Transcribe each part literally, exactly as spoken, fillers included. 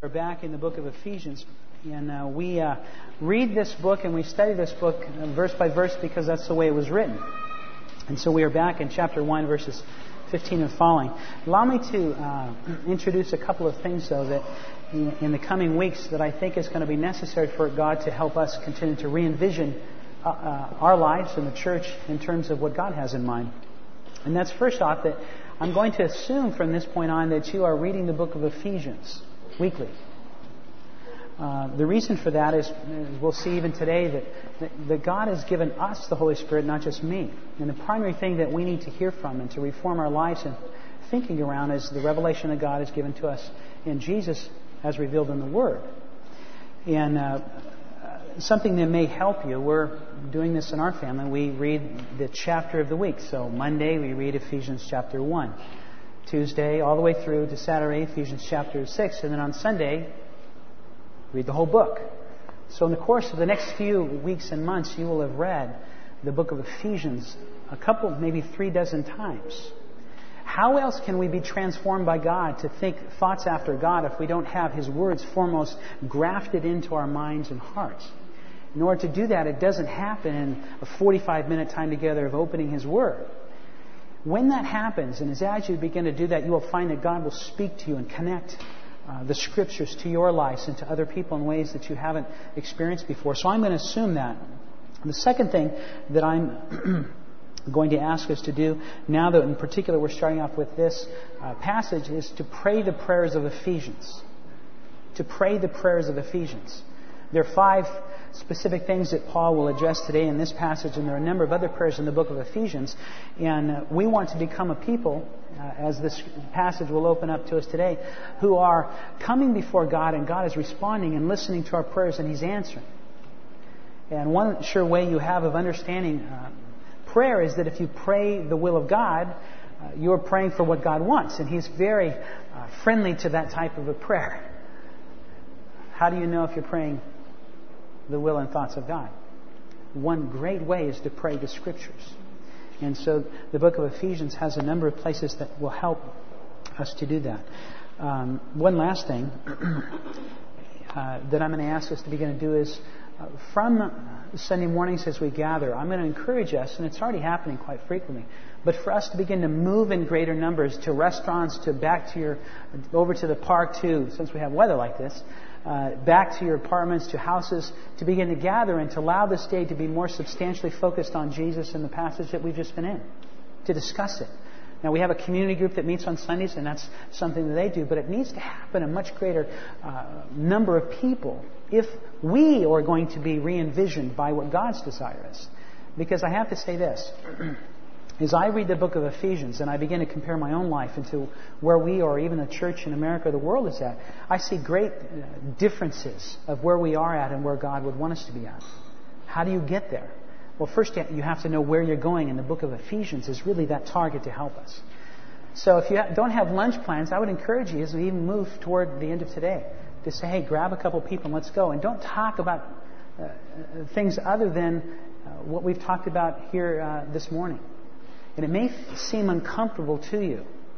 We're back in the book of Ephesians, and uh, we uh, read this book and we study this book uh, verse by verse because that's the way it was written. And so we are back in chapter one, verses fifteen and following. Allow me to uh, introduce a couple of things, though, that in, in the coming weeks that I think is going to be necessary for God to help us continue to re-envision uh, uh, our lives and the church in terms of what God has in mind. And that's first off that I'm going to assume from this point on that you are reading the book of Ephesians weekly. Uh, the reason for that is, as we'll see even today, that, that, that God has given us the Holy Spirit, not just me. And the primary thing that we need to hear from and to reform our lives and thinking around is the revelation that God has given to us in Jesus as revealed in the Word. And uh, something that may help you, we're doing this in our family. We read the chapter of the week. So Monday we read Ephesians chapter one. Tuesday all the way through to Saturday, Ephesians chapter six. And then on Sunday, read the whole book. So in the course of the next few weeks and months, you will have read the book of Ephesians a couple, maybe three dozen times. How else can we be transformed by God to think thoughts after God if we don't have His words foremost grafted into our minds and hearts? In order to do that, it doesn't happen in a forty-five minute time together of opening His Word. When that happens, and as you begin to do that, you will find that God will speak to you and connect Uh, the Scriptures to your lives and to other people in ways that you haven't experienced before. So I'm going to assume that. And the second thing that I'm going to ask us to do, now that in particular we're starting off with this uh, passage, is to pray the prayers of Ephesians. To pray the prayers of Ephesians. There are five specific things that Paul will address today in this passage, and there are a number of other prayers in the book of Ephesians. And uh, we want to become a people, uh, as this passage will open up to us today, who are coming before God, and God is responding and listening to our prayers, and He's answering. And one sure way you have of understanding uh, prayer is that if you pray the will of God, uh, you're praying for what God wants, and He's very uh, friendly to that type of a prayer. How do you know if you're praying the will and thoughts of God? One great way is to pray the Scriptures. And so the book of Ephesians has a number of places that will help us to do that. Um, one last thing uh, that I'm going to ask us to begin to do is uh, from Sunday mornings as we gather, I'm going to encourage us, and it's already happening quite frequently, but for us to begin to move in greater numbers to restaurants, to back to your, over to the park too, since we have weather like this, Uh, back to your apartments, to houses, to begin to gather and to allow this day to be more substantially focused on Jesus and the passage that we've just been in, to discuss it. Now, we have a community group that meets on Sundays, and that's something that they do, but it needs to happen a much greater uh, number of people if we are going to be re-envisioned by what God's desire is. Because I have to say this. As I read the book of Ephesians and I begin to compare my own life into where we are, even the church in America, the world is at, I see great differences of where we are at and where God would want us to be at. How do you get there? Well, first you have to know where you're going, and the book of Ephesians is really that target to help us. So if you don't have lunch plans, I would encourage you, as we even move toward the end of today, to say, hey, grab a couple people and let's go. And don't talk about uh, things other than uh, what we've talked about here uh, this morning. And it may seem uncomfortable to you.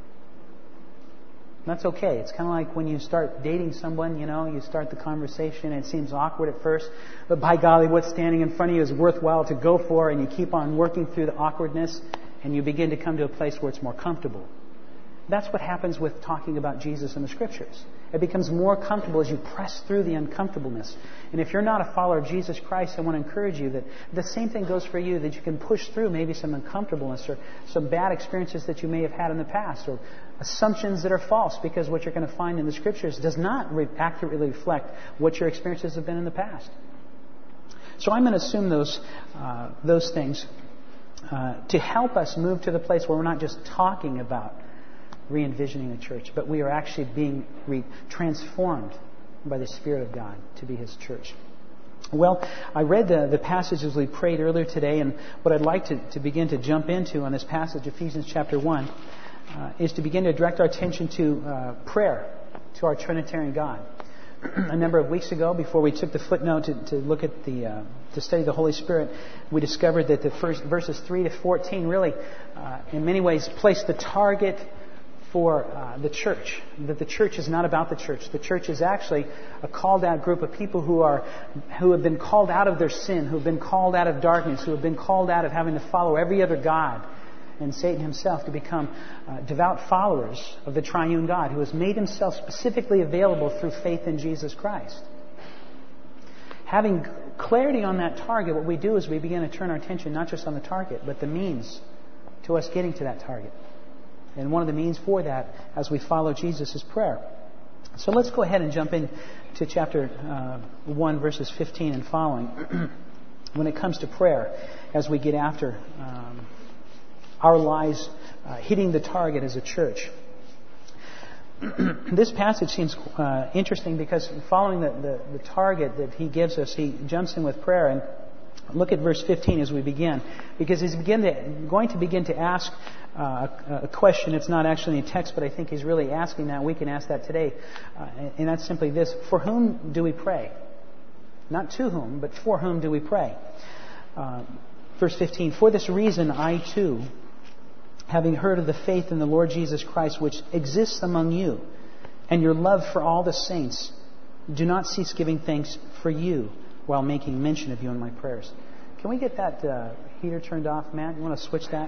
That's okay. It's kind of like when you start dating someone, you know, you start the conversation and it seems awkward at first. But by golly, what's standing in front of you is worthwhile to go for, and you keep on working through the awkwardness and you begin to come to a place where it's more comfortable. That's what happens with talking about Jesus in the Scriptures. It becomes more comfortable as you press through the uncomfortableness. And if you're not a follower of Jesus Christ, I want to encourage you that the same thing goes for you, that you can push through maybe some uncomfortableness or some bad experiences that you may have had in the past, or assumptions that are false, because what you're going to find in the Scriptures does not re- accurately reflect what your experiences have been in the past. So I'm going to assume those, uh, those things uh, to help us move to the place where we're not just talking about re-envisioning the church, but we are actually being re- transformed by the Spirit of God to be His church. Well, I read the, the passages we prayed earlier today, and what I'd like to, to begin to jump into on this passage, Ephesians chapter one, uh, is to begin to direct our attention to uh, prayer, to our Trinitarian God. A number of weeks ago, before we took the footnote to, to look at the uh, to study the Holy Spirit, we discovered that the first verses three to fourteen really, uh, in many ways, place the target for uh, the church, that the church is not about the church. The church is actually a called out group of people who are who have been called out of their sin, who have been called out of darkness, who have been called out of having to follow every other god and Satan himself to become uh, devout followers of the triune God, who has made himself specifically available through faith in Jesus Christ. Having clarity on that target, what we do is we begin to turn our attention not just on the target, but the means to us getting to that target. And one of the means for that, as we follow Jesus, is prayer. So let's go ahead and jump into chapter uh, one, verses fifteen and following. When it comes to prayer, as we get after um, our lives uh, hitting the target as a church. This passage seems uh, interesting because following the, the, the target that he gives us, he jumps in with prayer. And look at verse fifteen as we begin, because he's begin to, going to begin to ask uh, a question. It's not actually in text, but I think he's really asking that. We can ask that today. Uh, and that's simply this: for whom do we pray? Not to whom, but for whom do we pray? Uh, verse fifteen, for this reason I too, having heard of the faith in the Lord Jesus Christ which exists among you, and your love for all the saints, do not cease giving thanks for you, while making mention of you in my prayers. Can we get that uh, heater turned off, Matt? You want to switch that?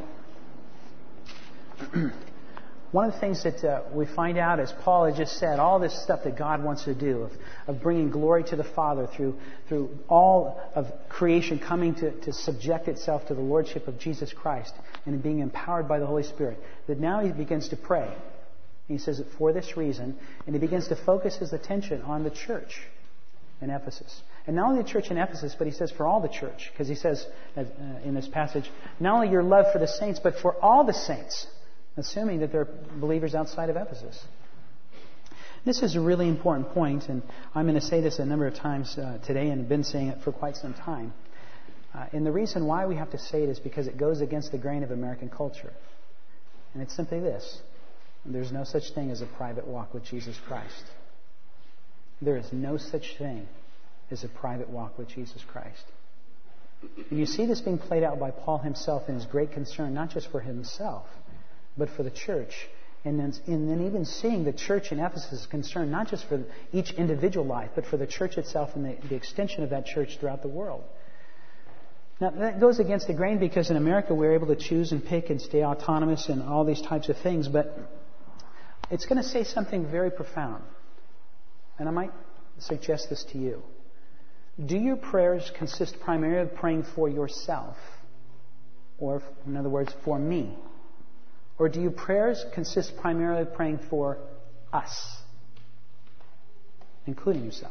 One of the things that uh, we find out, as Paul had just said, all this stuff that God wants to do, of, of bringing glory to the Father through through all of creation coming to, to subject itself to the Lordship of Jesus Christ and being empowered by the Holy Spirit, that now he begins to pray. He says that for this reason, and he begins to focus his attention on the church in Ephesus. And not only the church in Ephesus, but he says for all the church. Because he says uh, in this passage, not only your love for the saints, but for all the saints. Assuming that they're believers outside of Ephesus. This is a really important point, and I'm going to say this a number of times uh, today and have been saying it for quite some time. Uh, and the reason why we have to say it is because it goes against the grain of American culture. And it's simply this: there's no such thing as a private walk with Jesus Christ. There is no such thing as a private walk with Jesus Christ. And you see this being played out by Paul himself in his great concern, not just for himself, but for the church. And then, and then even seeing the church in Ephesus is concerned not just for each individual life, but for the church itself and the, the extension of that church throughout the world. Now, that goes against the grain because in America we're able to choose and pick and stay autonomous and all these types of things, but it's going to say something very profound. And I might suggest this to you. Do your prayers consist primarily of praying for yourself? Or, in other words, for me? Or do your prayers consist primarily of praying for us, including yourself?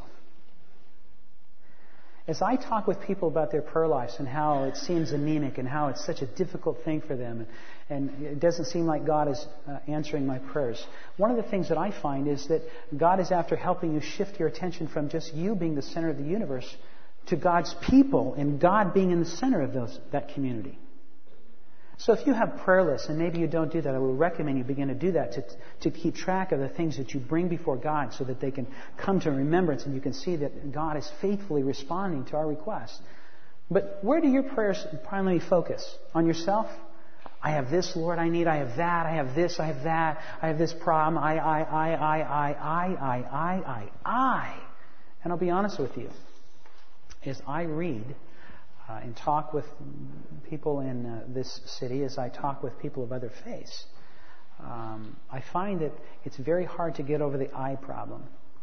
As I talk with people about their prayer lives and how it seems anemic and how it's such a difficult thing for them, and, and it doesn't seem like God is uh, answering my prayers, one of the things that I find is that God is after helping you shift your attention from just you being the center of the universe to God's people and God being in the center of those that community. So if you have prayer lists, and maybe you don't do that, I would recommend you begin to do that to, to keep track of the things that you bring before God so that they can come to remembrance and you can see that God is faithfully responding to our requests. But where do your prayers primarily focus? On yourself? I have this, Lord, I need, I have that, I have this, I have that, I have this problem, I, I, I, I, I, I, I, I, I, I. And I'll be honest with you, as I read Uh, and talk with people in uh, this city, as I talk with people of other faiths, um, I find that it's very hard to get over the I problem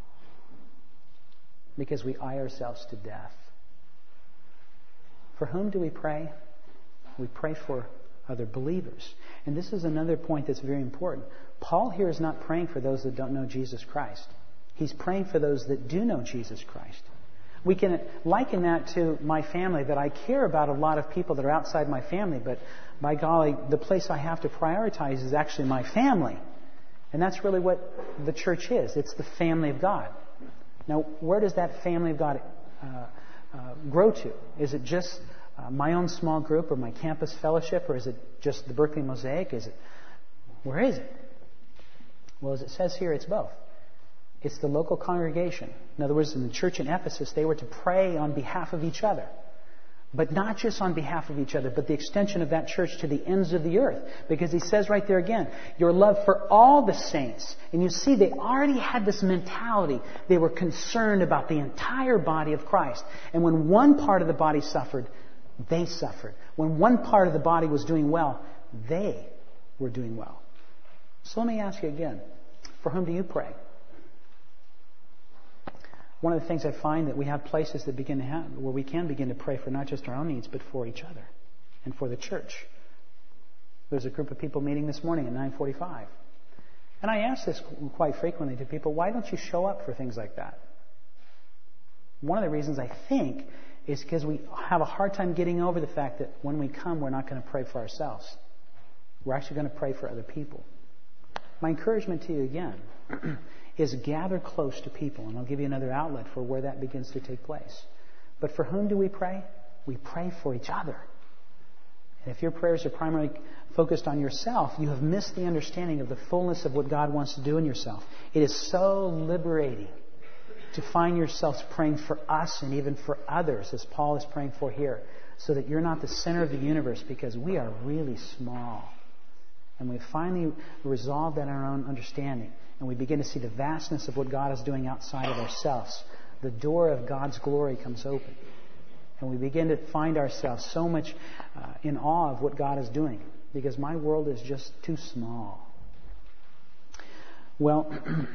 because we I ourselves to death. For whom do we pray? We pray for other believers. And this is another point that's very important. Paul here is not praying for those that don't know Jesus Christ. He's praying for those that do know Jesus Christ. We can liken that to my family, that I care about a lot of people that are outside my family, but by golly, the place I have to prioritize is actually my family. And that's really what the church is. It's the family of God. Now, where does that family of God uh, uh, grow to? Is it just uh, my own small group or my campus fellowship, or is it just the Berkeley Mosaic? Is it, where is it? Well, as it says here, it's both. It's the local congregation. In other words, in the church in Ephesus, they were to pray on behalf of each other. But not just on behalf of each other, but the extension of that church to the ends of the earth. Because he says right there again, your love for all the saints. And you see, they already had this mentality. They were concerned about the entire body of Christ. And when one part of the body suffered, they suffered. When one part of the body was doing well, they were doing well. So let me ask you again, for whom do you pray? One of the things I find that we have places that begin to have, where we can begin to pray for not just our own needs, but for each other and for the church. There's a group of people meeting this morning at nine forty-five. And I ask this quite frequently to people, why don't you show up for things like that? One of the reasons I think is because we have a hard time getting over the fact that when we come, we're not going to pray for ourselves. We're actually going to pray for other people. My encouragement to you again is gather close to people. And I'll give you another outlet for where that begins to take place. But for whom do we pray? We pray for each other. And if your prayers are primarily focused on yourself, you have missed the understanding of the fullness of what God wants to do in yourself. It is so liberating to find yourselves praying for us and even for others, as Paul is praying for here, so that you're not the center of the universe, because we are really small. And we've finally resolved that in our own understanding. And we begin to see the vastness of what God is doing outside of ourselves. The door of God's glory comes open. And we begin to find ourselves so much uh, in awe of what God is doing. Because my world is just too small. Well,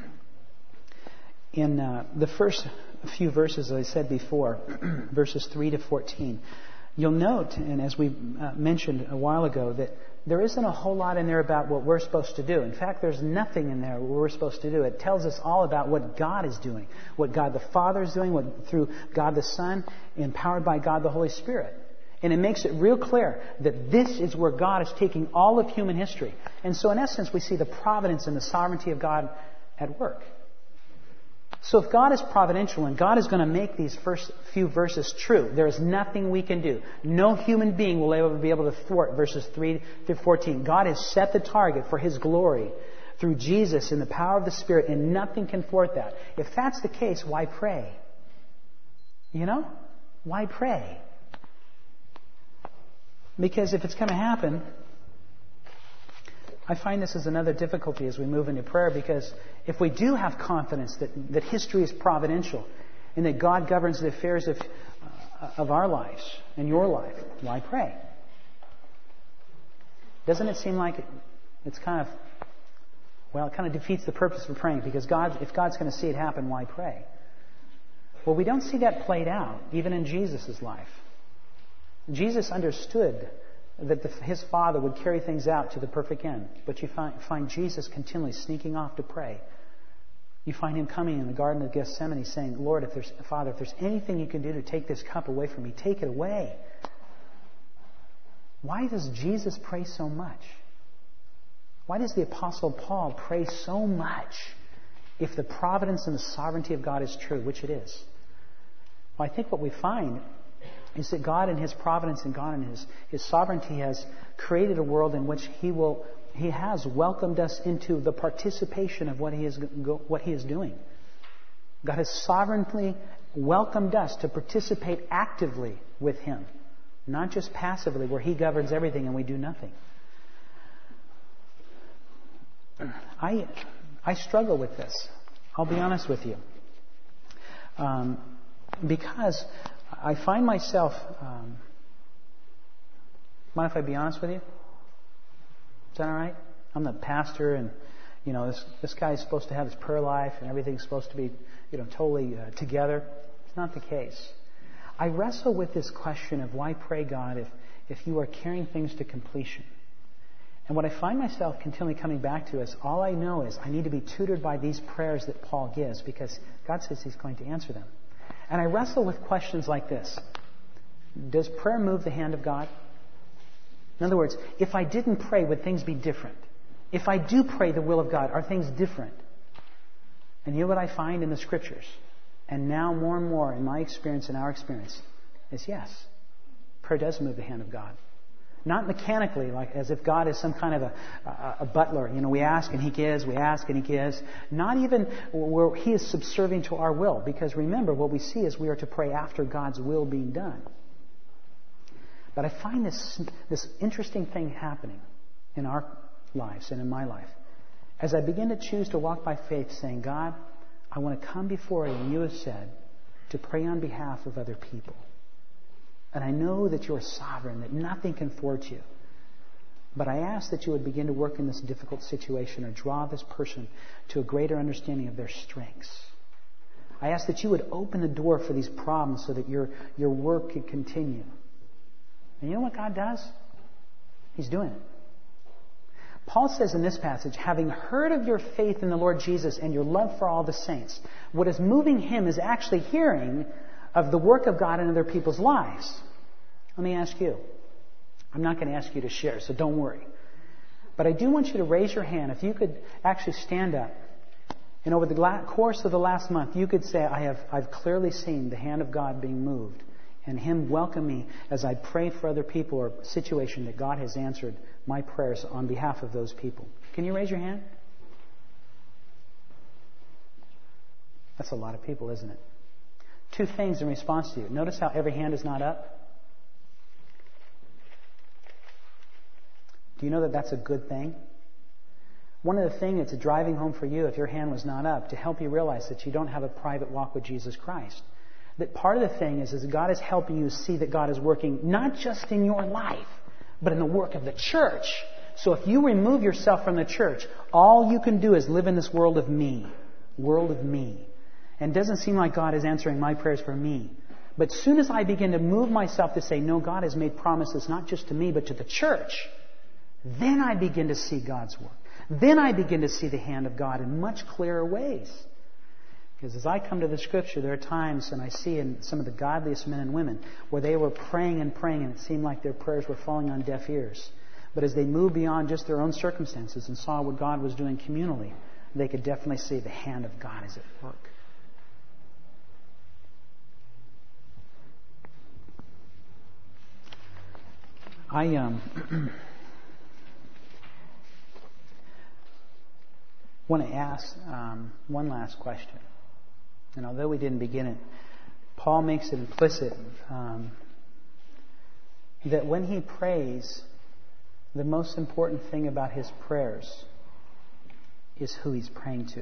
in uh, the first few verses, as I said before, verses three to fourteen, you'll note, and as we uh, mentioned a while ago, that there isn't a whole lot in there about what we're supposed to do. In fact, there's nothing in there what we're supposed to do. It tells us all about what God is doing, what God the Father is doing, what through God the Son, empowered by God the Holy Spirit. And it makes it real clear that this is where God is taking all of human history. And so in essence, we see the providence and the sovereignty of God at work. So if God is providential and God is going to make these first few verses true, there is nothing we can do. No human being will ever be able to thwart verses three through fourteen. God has set the target for His glory through Jesus in the power of the Spirit, and nothing can thwart that. If that's the case, why pray? You know? Why pray? Because if it's going to happen, I find this is another difficulty as we move into prayer, because if we do have confidence that, that history is providential and that God governs the affairs of, uh, of our lives and your life, why pray? Doesn't it seem like it, it's kind of, well, it kind of defeats the purpose of praying, because God, if God's going to see it happen, why pray? Well, we don't see that played out even in Jesus' life. Jesus understood that the, his Father would carry things out to the perfect end. But you find, find Jesus continually sneaking off to pray. You find Him coming in the Garden of Gethsemane saying, Lord, if there's, Father, if there's anything you can do to take this cup away from me, take it away. Why does Jesus pray so much? Why does the Apostle Paul pray so much if the providence and the sovereignty of God is true, which it is? Well, I think what we find is that God in His providence and God in His, His sovereignty has created a world in which He will He has welcomed us into the participation of what He is what He is doing. God has sovereignly welcomed us to participate actively with Him, not just passively, where He governs everything and we do nothing. I I struggle with this. I'll be honest with you, um, because I find myself, um, mind if I be honest with you? Is that all right? I'm the pastor, and, you know, this, this guy is supposed to have his prayer life and everything's supposed to be, you know, totally uh, together. It's not the case. I wrestle with this question of why pray, God, if, if you are carrying things to completion. And what I find myself continually coming back to is all I know is I need to be tutored by these prayers that Paul gives, because God says He's going to answer them. And I wrestle with questions like this. Does prayer move the hand of God? In other words, if I didn't pray, would things be different? If I do pray the will of God, are things different? And you know what I find in the Scriptures, and now more and more in my experience and our experience, is yes. Prayer does move the hand of God. Not mechanically, like as if God is some kind of a, a, a butler. You know, we ask and He gives, we ask and He gives. Not even where He is subservient to our will. Because remember, what we see is we are to pray after God's will being done. But I find this, this interesting thing happening in our lives and in my life. As I begin to choose to walk by faith, saying, God, I want to come before you, and you have said, to pray on behalf of other people. And I know that you're sovereign, that nothing can thwart you. But I ask that you would begin to work in this difficult situation or draw this person to a greater understanding of their strengths. I ask that you would open the door for these problems so that your, your work could continue. And you know what God does? He's doing it. Paul says in this passage, having heard of your faith in the Lord Jesus and your love for all the saints, what is moving him is actually hearing of the work of God in other people's lives. Let me ask you. I'm not going to ask you to share, so don't worry. But I do want you to raise your hand. If you could actually stand up, and over the course of the last month, you could say, I have, I've clearly seen the hand of God being moved, and Him welcome me as I pray for other people or situation that God has answered my prayers on behalf of those people. Can you raise your hand? That's a lot of people, isn't it? Two things in response to you. Notice how every hand is not up. Do you know that that's a good thing? One of the things that's driving home for you, if your hand was not up, to help you realize that you don't have a private walk with Jesus Christ. That part of the thing is, is that God is helping you see that God is working not just in your life, but in the work of the church. So if you remove yourself from the church, all you can do is live in this world of me. World of me. And it doesn't seem like God is answering my prayers for me. But as soon as I begin to move myself to say, no, God has made promises not just to me, but to the church, then I begin to see God's work. Then I begin to see the hand of God in much clearer ways. Because as I come to the Scripture, there are times, and I see in some of the godliest men and women, where they were praying and praying, and it seemed like their prayers were falling on deaf ears. But as they moved beyond just their own circumstances and saw what God was doing communally, they could definitely see the hand of God is at work. I um, want to ask um, one last question. And although we didn't begin it, Paul makes it implicit um, that when he prays, the most important thing about his prayers is who he's praying to.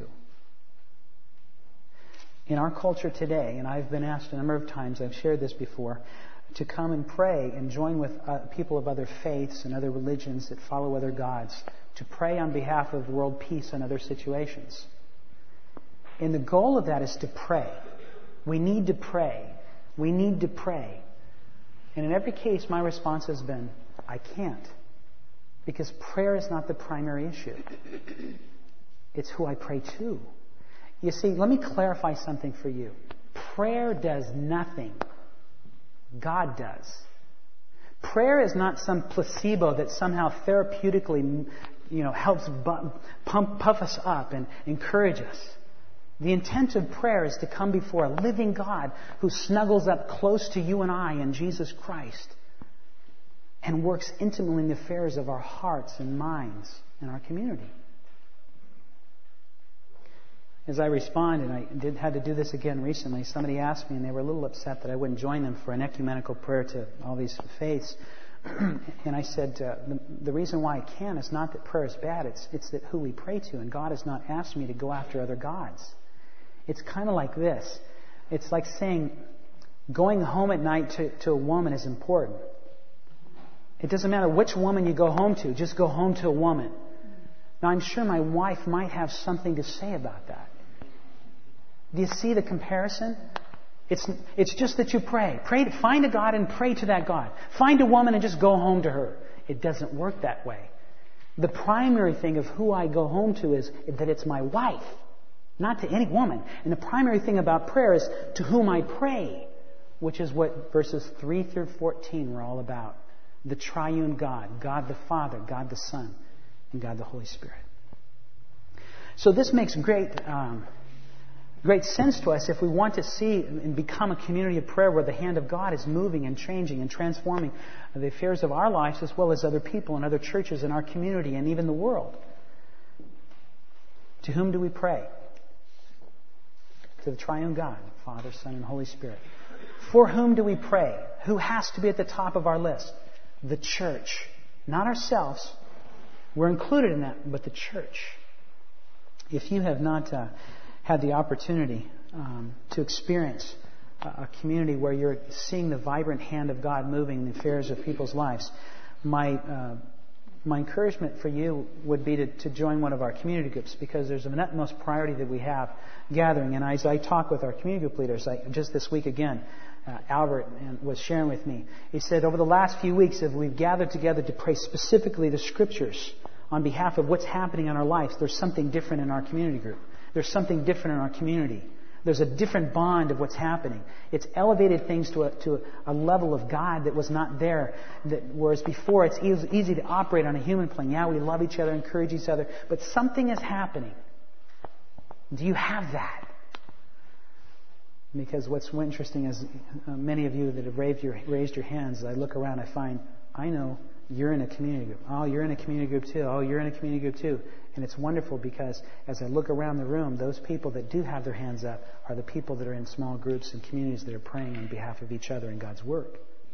In our culture today, and I've been asked a number of times, I've shared this before, to come and pray and join with uh, people of other faiths and other religions that follow other gods, to pray on behalf of world peace and other situations. And the goal of that is to pray. We need to pray. We need to pray. And in every case, my response has been, I can't. Because prayer is not the primary issue. It's who I pray to. You see, let me clarify something for you. Prayer does nothing. God does. Prayer is not some placebo that somehow therapeutically, you know, helps bu- pump, puff us up and encourage us. The intent of prayer is to come before a living God who snuggles up close to you and I in Jesus Christ and works intimately in the affairs of our hearts and minds and our community. As I respond, and I did had to do this again recently, somebody asked me, and they were a little upset that I wouldn't join them for an ecumenical prayer to all these faiths. And I said, uh, the, the reason why I can is not that prayer is bad, it's, it's that who we pray to, and God has not asked me to go after other gods. It's kind of like this. It's like saying going home at night to, to a woman is important. It doesn't matter which woman you go home to, just go home to a woman. Now, I'm sure my wife might have something to say about that. Do you see the comparison? It's, it's just that you pray. Pray to, find a God and pray to that God. Find a woman and just go home to her. It doesn't work that way. The primary thing of who I go home to is that it's my wife, not to any woman. And the primary thing about prayer is to whom I pray, which is what verses three through fourteen were all about. The triune God, God the Father, God the Son, and God the Holy Spirit. So this makes great... Um, Great sense to us if we want to see and become a community of prayer where the hand of God is moving and changing and transforming the affairs of our lives as well as other people and other churches in our community and even the world. To whom do we pray? To the triune God, Father, Son, and Holy Spirit. For whom do we pray? Who has to be at the top of our list? the church. Not ourselves. We're included in that, but the church. If you have not uh, had the opportunity um, to experience a, a community where you're seeing the vibrant hand of God moving in the affairs of people's lives, my uh, my encouragement for you would be to, to join one of our community groups, because there's an utmost priority that we have gathering. And as I talk with our community group leaders, like just this week again, uh, Albert was sharing with me. He said over the last few weeks, as we've gathered together to pray specifically the Scriptures on behalf of what's happening in our lives, there's something different in our community group. There's something different in our community. There's a different bond of what's happening. It's elevated things to a, to a level of God that was not there. That, whereas before, it's easy, easy to operate on a human plane. Yeah, we love each other, encourage each other, but something is happening. Do you have that? Because what's interesting is uh, many of you that have raised your, raised your hands, I look around, I find, I know you're in a community group. Oh, you're in a community group too. Oh, you're in a community group too. And it's wonderful because as I look around the room, those people that do have their hands up are the people that are in small groups and communities that are praying on behalf of each other in God's work.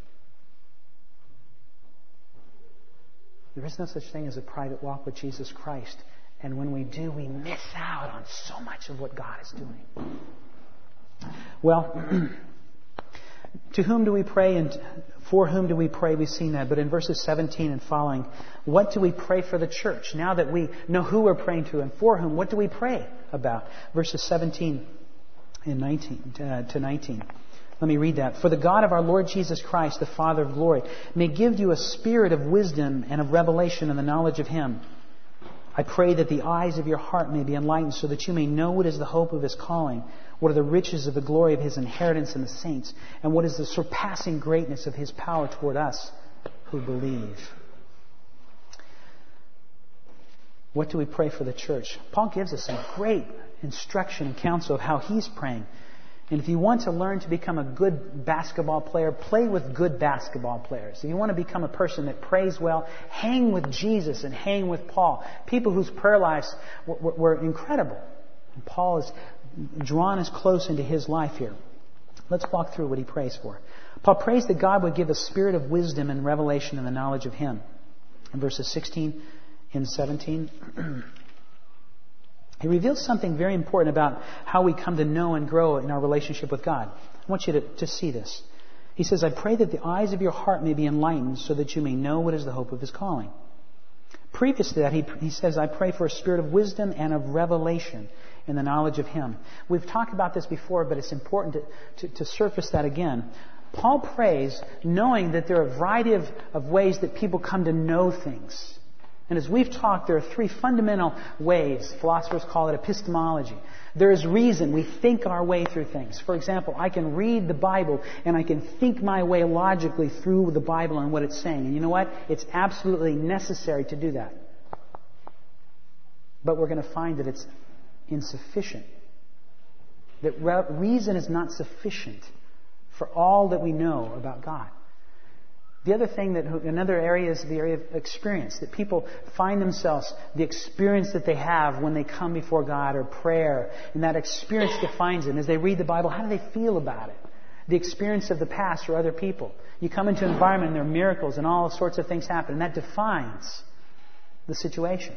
There is no such thing as a private walk with Jesus Christ. And when we do, we miss out on so much of what God is doing. Well, to whom do we pray and for whom do we pray? We've seen that. But in verses seventeen and following, what do we pray for the church? Now that we know who we're praying to and for whom, what do we pray about? Verses seventeen and nineteen uh, to nineteen. Let me read that. For the God of our Lord Jesus Christ, the Father of glory, may give you a spirit of wisdom and of revelation in the knowledge of Him. I pray that the eyes of your heart may be enlightened so that you may know what is the hope of His calling, what are the riches of the glory of His inheritance in the saints, and what is the surpassing greatness of His power toward us who believe. What do we pray for the church? Paul gives us some great instruction and counsel of how he's praying. And if you want to learn to become a good basketball player, play with good basketball players. If you want to become a person that prays well, hang with Jesus and hang with Paul. People whose prayer lives were, were, were incredible. And Paul is drawn us close into his life here. Let's walk through what he prays for. Paul prays that God would give a spirit of wisdom and revelation in the knowledge of Him. In verses sixteen and seventeen... He reveals something very important about how we come to know and grow in our relationship with God. I want you to, to see this. He says, I pray that the eyes of your heart may be enlightened so that you may know what is the hope of His calling. Previous to that, he, he says, I pray for a spirit of wisdom and of revelation in the knowledge of Him. We've talked about this before, but it's important to, to, to surface that again. Paul prays knowing that there are a variety of, of ways that people come to know things. And as we've talked, there are three fundamental ways. Philosophers call it epistemology. There is reason. We think our way through things. For example, I can read the Bible and I can think my way logically through the Bible and what it's saying. And you know what? It's absolutely necessary to do that. But we're going to find that it's insufficient. That reason is not sufficient for all that we know about God. The other thing that, another area is the area of experience. That people find themselves, the experience that they have when they come before God or prayer. And that experience defines them. As they read the Bible, how do they feel about it? The experience of the past or other people. You come into an environment and there are miracles and all sorts of things happen. And that defines the situation.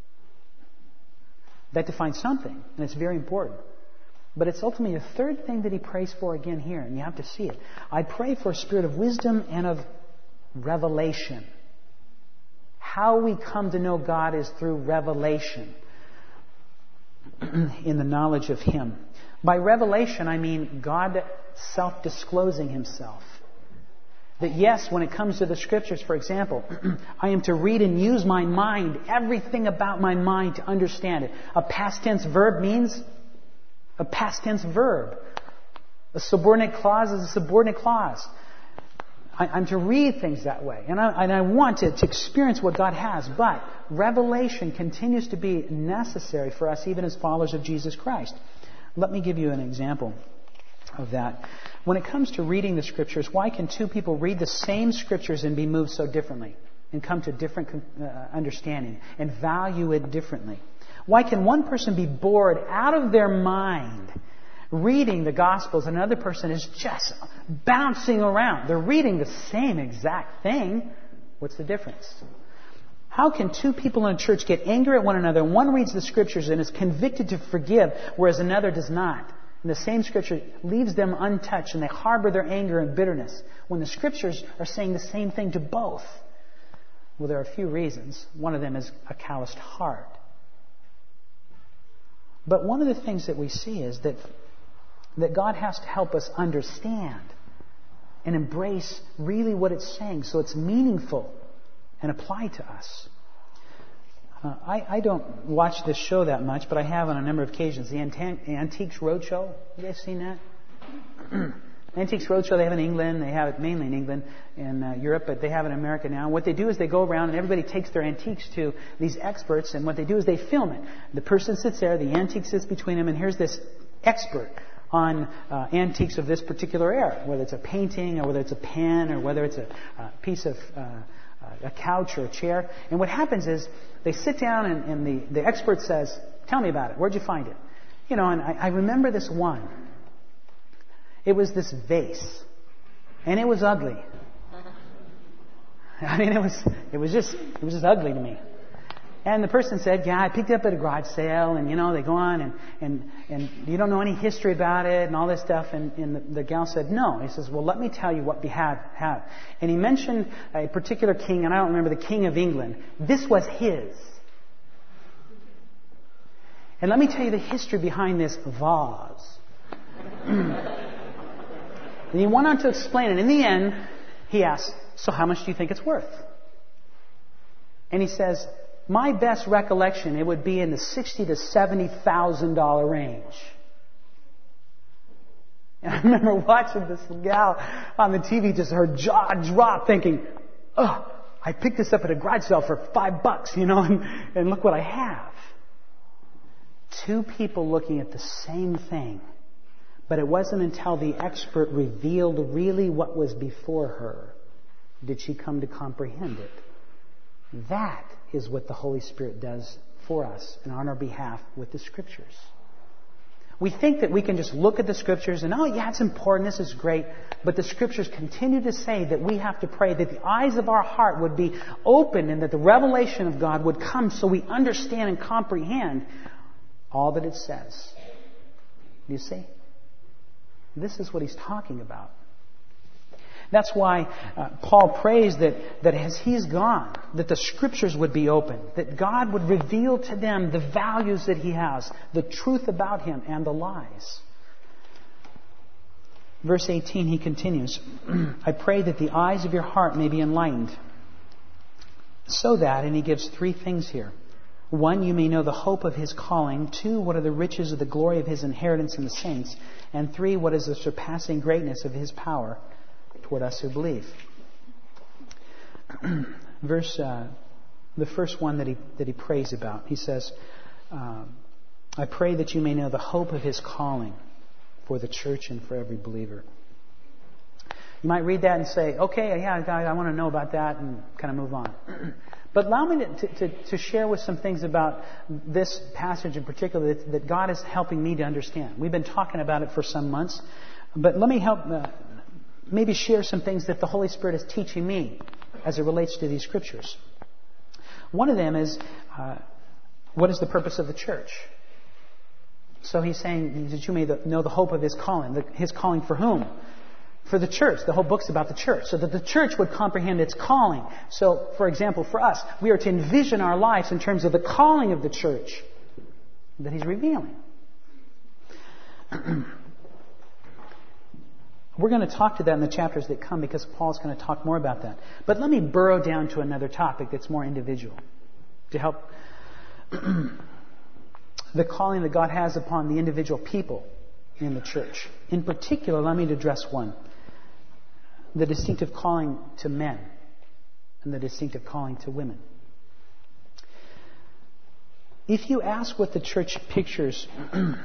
That defines something. And it's very important. But it's ultimately the third thing that he prays for again here. And you have to see it. I pray for a spirit of wisdom and of revelation. How we come to know God is through revelation in the knowledge of Him. By revelation, I mean God self-disclosing Himself. That yes, when it comes to the Scriptures, for example, I am to read and use my mind, everything about my mind to understand it. A past tense verb means a past tense verb. A subordinate clause is a subordinate clause. I'm to read things that way. And I, and I want to, to experience what God has. But revelation continues to be necessary for us even as followers of Jesus Christ. Let me give you an example of that. When it comes to reading the Scriptures, why can two people read the same Scriptures and be moved so differently? And come to different uh, understanding and value it differently? Why can one person be bored out of their mind reading the Gospels, and another person is just bouncing around? They're reading the same exact thing, What's the difference? How can two people in a church get angry at one another, and one reads the Scriptures and is convicted to forgive, whereas another does not? And the same Scripture leaves them untouched, and they harbor their anger and bitterness, when the Scriptures are saying the same thing to both. Well, there are a few reasons. One of them is a calloused heart. But one of the things that we see is that, that God has to help us understand and embrace really what it's saying so it's meaningful and apply to us. Uh, I, I don't watch this show that much, but I have on a number of occasions. The Ant- Antiques Roadshow. You guys seen that? Antiques Roadshow, they have in England. They have it mainly in England and uh, Europe, but they have it in America now. What they do is they go around and everybody takes their antiques to these experts, and what they do is they film it. The person sits there, the antique sits between them, and here's this expert on uh, antiques of this particular era, whether it's a painting or whether it's a pen or whether it's a, a piece of uh, a couch or a chair. And what happens is they sit down and, and the, the expert says, tell me about it. Where'd you find it? You know, and I, I remember this one. It was this vase. And it was ugly. I mean, it was it was just it was just ugly to me. And the person said, yeah, I picked it up at a garage sale, and, you know, they go on, and, and, and you don't know any history about it, and all this stuff. And, and the, the gal said, no. He says, well, let me tell you what we have, have. And he mentioned a particular king, and I don't remember the king of England. This was his. And let me tell you the history behind this vase. And he went on to explain it. In the end, he asked, so how much do you think it's worth? And he says, my best recollection, it would be in the sixty to seventy thousand dollar range. And I remember watching this gal on the T V, just her jaw drop, thinking, "Oh, I picked this up at a garage sale for five bucks, you know, and, and look what I have." Two people looking at the same thing, but it wasn't until the expert revealed really what was before her did she come to comprehend it. That is what the Holy Spirit does for us and on our behalf with the Scriptures. We think that we can just look at the Scriptures and, oh yeah, it's important, this is great. But the Scriptures continue to say that we have to pray that the eyes of our heart would be open and that the revelation of God would come so we understand and comprehend all that it says. You see? This is what he's talking about. That's why uh, Paul prays that, that as he's gone, that the Scriptures would be open, that God would reveal to them the values that he has, the truth about him, and the lies. Verse eighteen, he continues, I pray that the eyes of your heart may be enlightened, so that, and he gives three things here. One, you may know the hope of his calling. Two, what are the riches of the glory of his inheritance in the saints. And three, what is the surpassing greatness of his power toward us who believe. Verse, uh, the first one that he that he prays about, he says, uh, I pray that you may know the hope of his calling for the church and for every believer. You might read that and say, okay, yeah, I, I want to know about that, and kind of move on. But allow me to, to, to share with some things about this passage in particular that, that God is helping me to understand. We've been talking about it for some months, but let me help uh, maybe share some things that the Holy Spirit is teaching me as it relates to these Scriptures. One of them is, uh, what is the purpose of the church? So he's saying that you may know the hope of his calling. The, his calling for whom? For the church. The whole book's about the church. So that the church would comprehend its calling. So, for example, for us, we are to envision our lives in terms of the calling of the church that he's revealing. We're going to talk to that in the chapters that come because Paul's going to talk more about that. But let me burrow down to another topic that's more individual to help the calling that God has upon the individual people in the church. In particular, let me address one. The distinctive calling to men and the distinctive calling to women. If you ask what the church pictures um,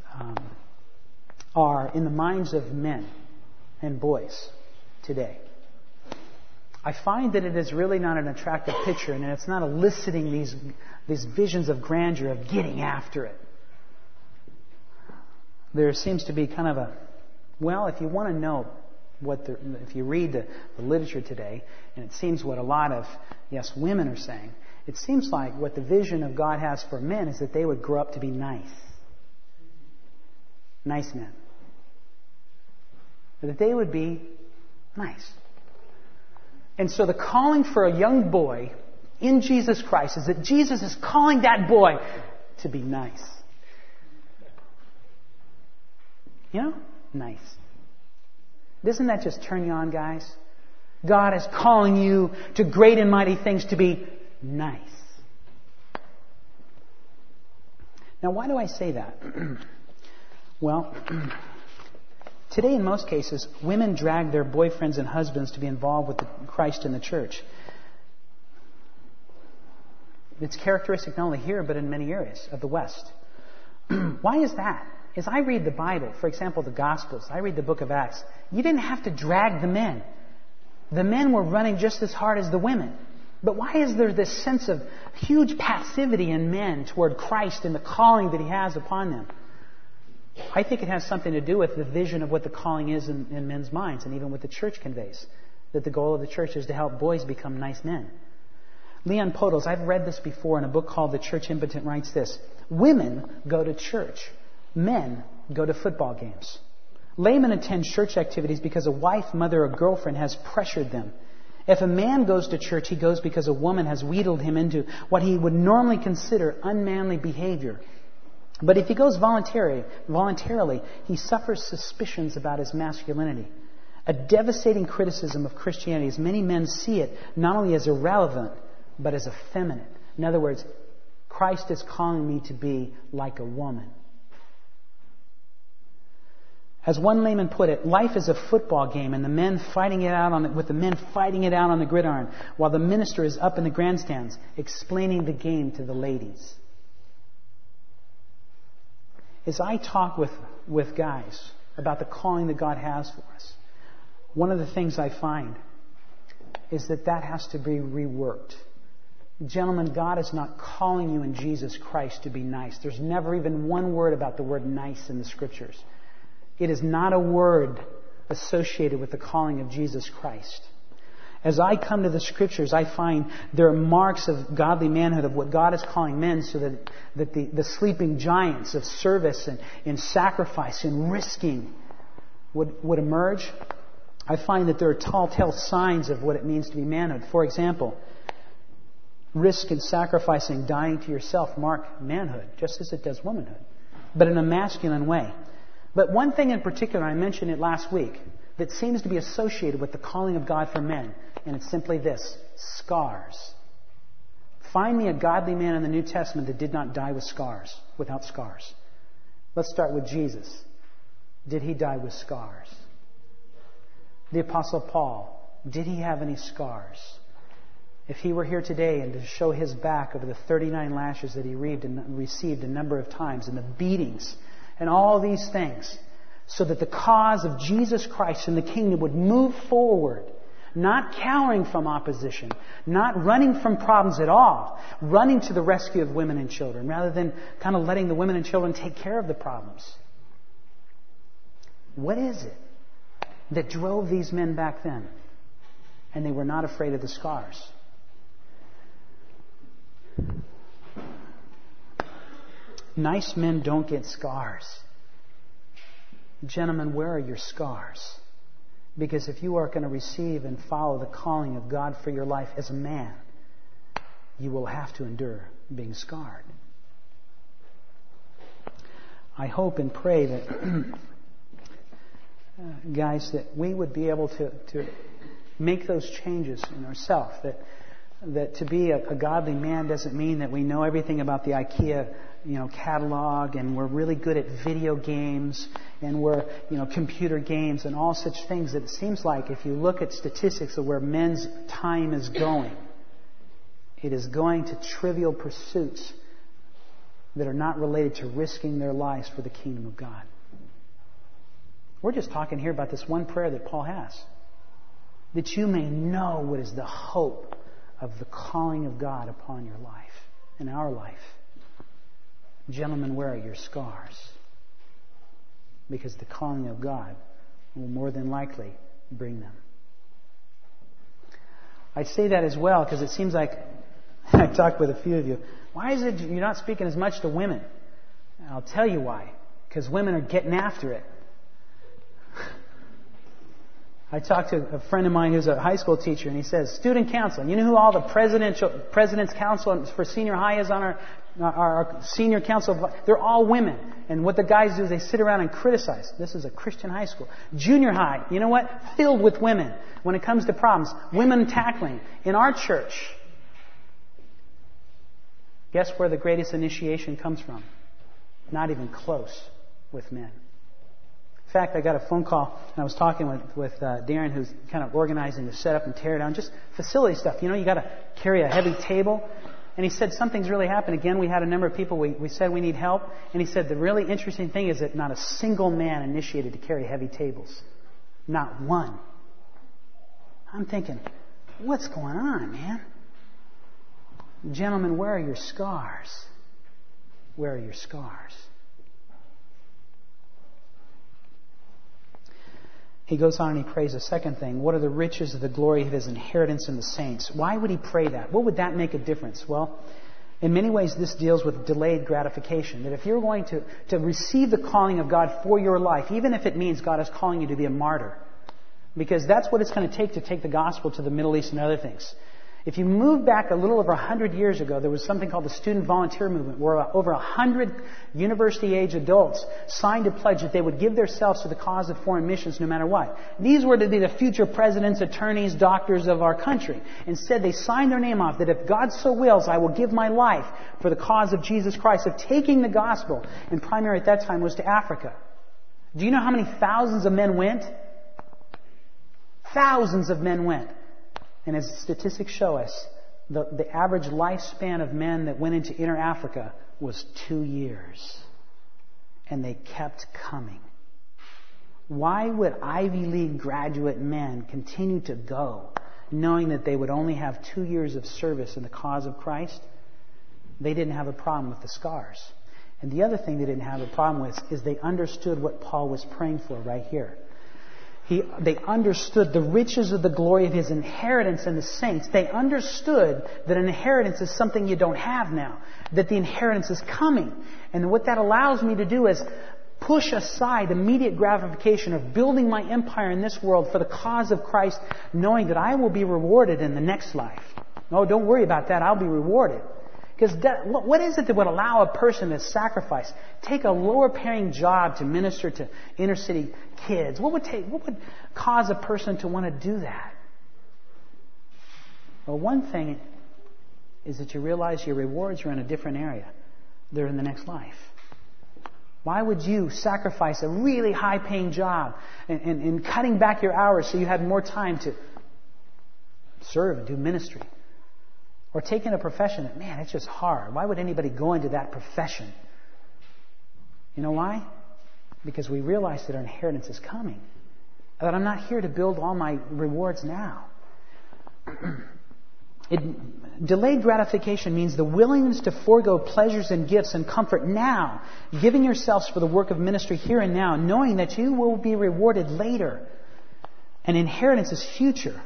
are in the minds of men and boys today, I find that it is really not an attractive picture, and it's not eliciting these, these visions of grandeur, of getting after it. There seems to be kind of a, well, if you want to know what the, if you read the, the literature today, and it seems what a lot of, yes, women are saying, it seems like what the vision of God has for men is that they would grow up to be nice. Nice men. That they would be nice. And so the calling for a young boy in Jesus Christ is that Jesus is calling that boy to be nice. You know? Nice. Doesn't that just turn you on, guys? God is calling you to great and mighty things to be nice. Now, why do I say that? Well, today in most cases, women drag their boyfriends and husbands to be involved with the Christ in the church. It's characteristic not only here, but in many areas of the West. Why is that? As I read the Bible, for example, the Gospels, I read the book of Acts, you didn't have to drag the men. The men were running just as hard as the women. But why is there this sense of huge passivity in men toward Christ and the calling that He has upon them? I think it has something to do with the vision of what the calling is in, in men's minds, and even what the church conveys. That the goal of the church is to help boys become nice men. Leon Podles, I've read this before in a book called The Church Impotent, writes this: women go to church. Men go to football games. Laymen attend church activities because a wife, mother, or girlfriend has pressured them. If a man goes to church, he goes because a woman has wheedled him into what he would normally consider unmanly behavior. But if he goes voluntarily, voluntarily, he suffers suspicions about his masculinity. A devastating criticism of Christianity, as many men see it not only as irrelevant, but as effeminate. In other words, Christ is calling me to be like a woman. As one layman put it, life is a football game, and the men fighting it out on the, with the men fighting it out on the gridiron, while the minister is up in the grandstands explaining the game to the ladies. As I talk with, with guys about the calling that God has for us, one of the things I find is that that has to be reworked. Gentlemen, God is not calling you in Jesus Christ to be nice. There's never even one word about the word nice in the Scriptures. It is not a word associated with the calling of Jesus Christ. As I come to the Scriptures, I find there are marks of godly manhood, of what God is calling men, so that, that the, the sleeping giants of service and, and sacrifice and risking would, would emerge. I find that there are telltale signs of what it means to be manhood. For example, risk and sacrificing, dying to yourself mark manhood, just as it does womanhood, but in a masculine way. But one thing in particular, I mentioned it last week, that seems to be associated with the calling of God for men, and it's simply this: scars. Find me a godly man in the New Testament that did not die with scars, without scars. Let's start with Jesus. Did he die with scars? The Apostle Paul, did he have any scars? If he were here today and to show his back over the thirty-nine lashes that he received a number of times, and the beatings, and all these things, so that the cause of Jesus Christ and the kingdom would move forward, not cowering from opposition, not running from problems at all, running to the rescue of women and children, rather than kind of letting the women and children take care of the problems. What is it that drove these men back then? And they were not afraid of the scars. Nice men don't get scars. Gentlemen, where are your scars? Because if you are going to receive and follow the calling of God for your life as a man, you will have to endure being scarred. I hope and pray that, uh, guys, that we would be able to, to make those changes in ourselves. That that to be a, a godly man doesn't mean that we know everything about the IKEA, you know, catalog, and we're really good at video games, and we're, you know, computer games and all such things. That it seems like if you look at statistics of where men's time is going, it is going to trivial pursuits that are not related to risking their lives for the kingdom of God. We're just talking here about this one prayer that Paul has. That you may know what is the hope of the calling of God upon your life, in our life. Gentlemen, where are your scars? Because the calling of God will more than likely bring them. I say that as well because it seems like I talked with a few of you. Why is it you're not speaking as much to women? And I'll tell you why. Because women are getting after it. I talked to a friend of mine who's a high school teacher, and he says, student council. You know who all the presidential president's council for senior high is on our, our, our senior council? They're all women. And what the guys do is they sit around and criticize. This is a Christian high school. Junior high, you know what? Filled with women. When it comes to problems, women tackling. In our church, guess where the greatest initiation comes from? Not even close with men. In fact, I got a phone call, and I was talking with, with uh, Darren, who's kind of organizing the setup and tear down, just facility stuff. You know, you got to carry a heavy table. And he said, something's really happened. Again, we had a number of people, we, we said we need help. And he said, the really interesting thing is that not a single man initiated to carry heavy tables. Not one. I'm thinking, what's going on, man? Gentlemen, where are your scars? Where are your scars? He goes on and he prays a second thing. What are the riches of the glory of His inheritance in the saints? Why would he pray that? What would that make a difference? Well, in many ways this deals with delayed gratification. That if you're going to, to receive the calling of God for your life, even if it means God is calling you to be a martyr, because that's what it's going to take to take the gospel to the Middle East and other things. If you move back a little over one hundred years ago, there was something called the Student Volunteer Movement, where over one hundred university-age adults signed a pledge that they would give themselves to the cause of foreign missions no matter what. These were to be the future presidents, attorneys, doctors of our country. Instead, they signed their name off that if God so wills, I will give my life for the cause of Jesus Christ, of taking the gospel. And primary at that time was to Africa. Do you know how many thousands of men went? Thousands of men went. And as statistics show us, the, the average lifespan of men that went into inner Africa was two years. And they kept coming. Why would Ivy League graduate men continue to go, knowing that they would only have two years of service in the cause of Christ? They didn't have a problem with the scars. And the other thing they didn't have a problem with is they understood what Paul was praying for right here. He, they understood the riches of the glory of His inheritance in the saints. They understood that an inheritance is something you don't have now. That the inheritance is coming. And what that allows me to do is push aside immediate gratification of building my empire in this world for the cause of Christ, knowing that I will be rewarded in the next life. No, don't worry about that. I'll be rewarded. Because what is it that would allow a person to sacrifice, take a lower paying job to minister to inner city kids? What would take, what would cause a person to want to do that? Well, one thing is that you realize your rewards are in a different area. They're in the next life. Why would you sacrifice a really high paying job and, and, and cutting back your hours so you had more time to serve and do ministry? Or taking a profession that, man, it's just hard. Why would anybody go into that profession? You know why? Because we realize that our inheritance is coming. That I'm not here to build all my rewards now. It, delayed gratification means the willingness to forego pleasures and gifts and comfort now, giving yourselves for the work of ministry here and now, knowing that you will be rewarded later. And inheritance is future.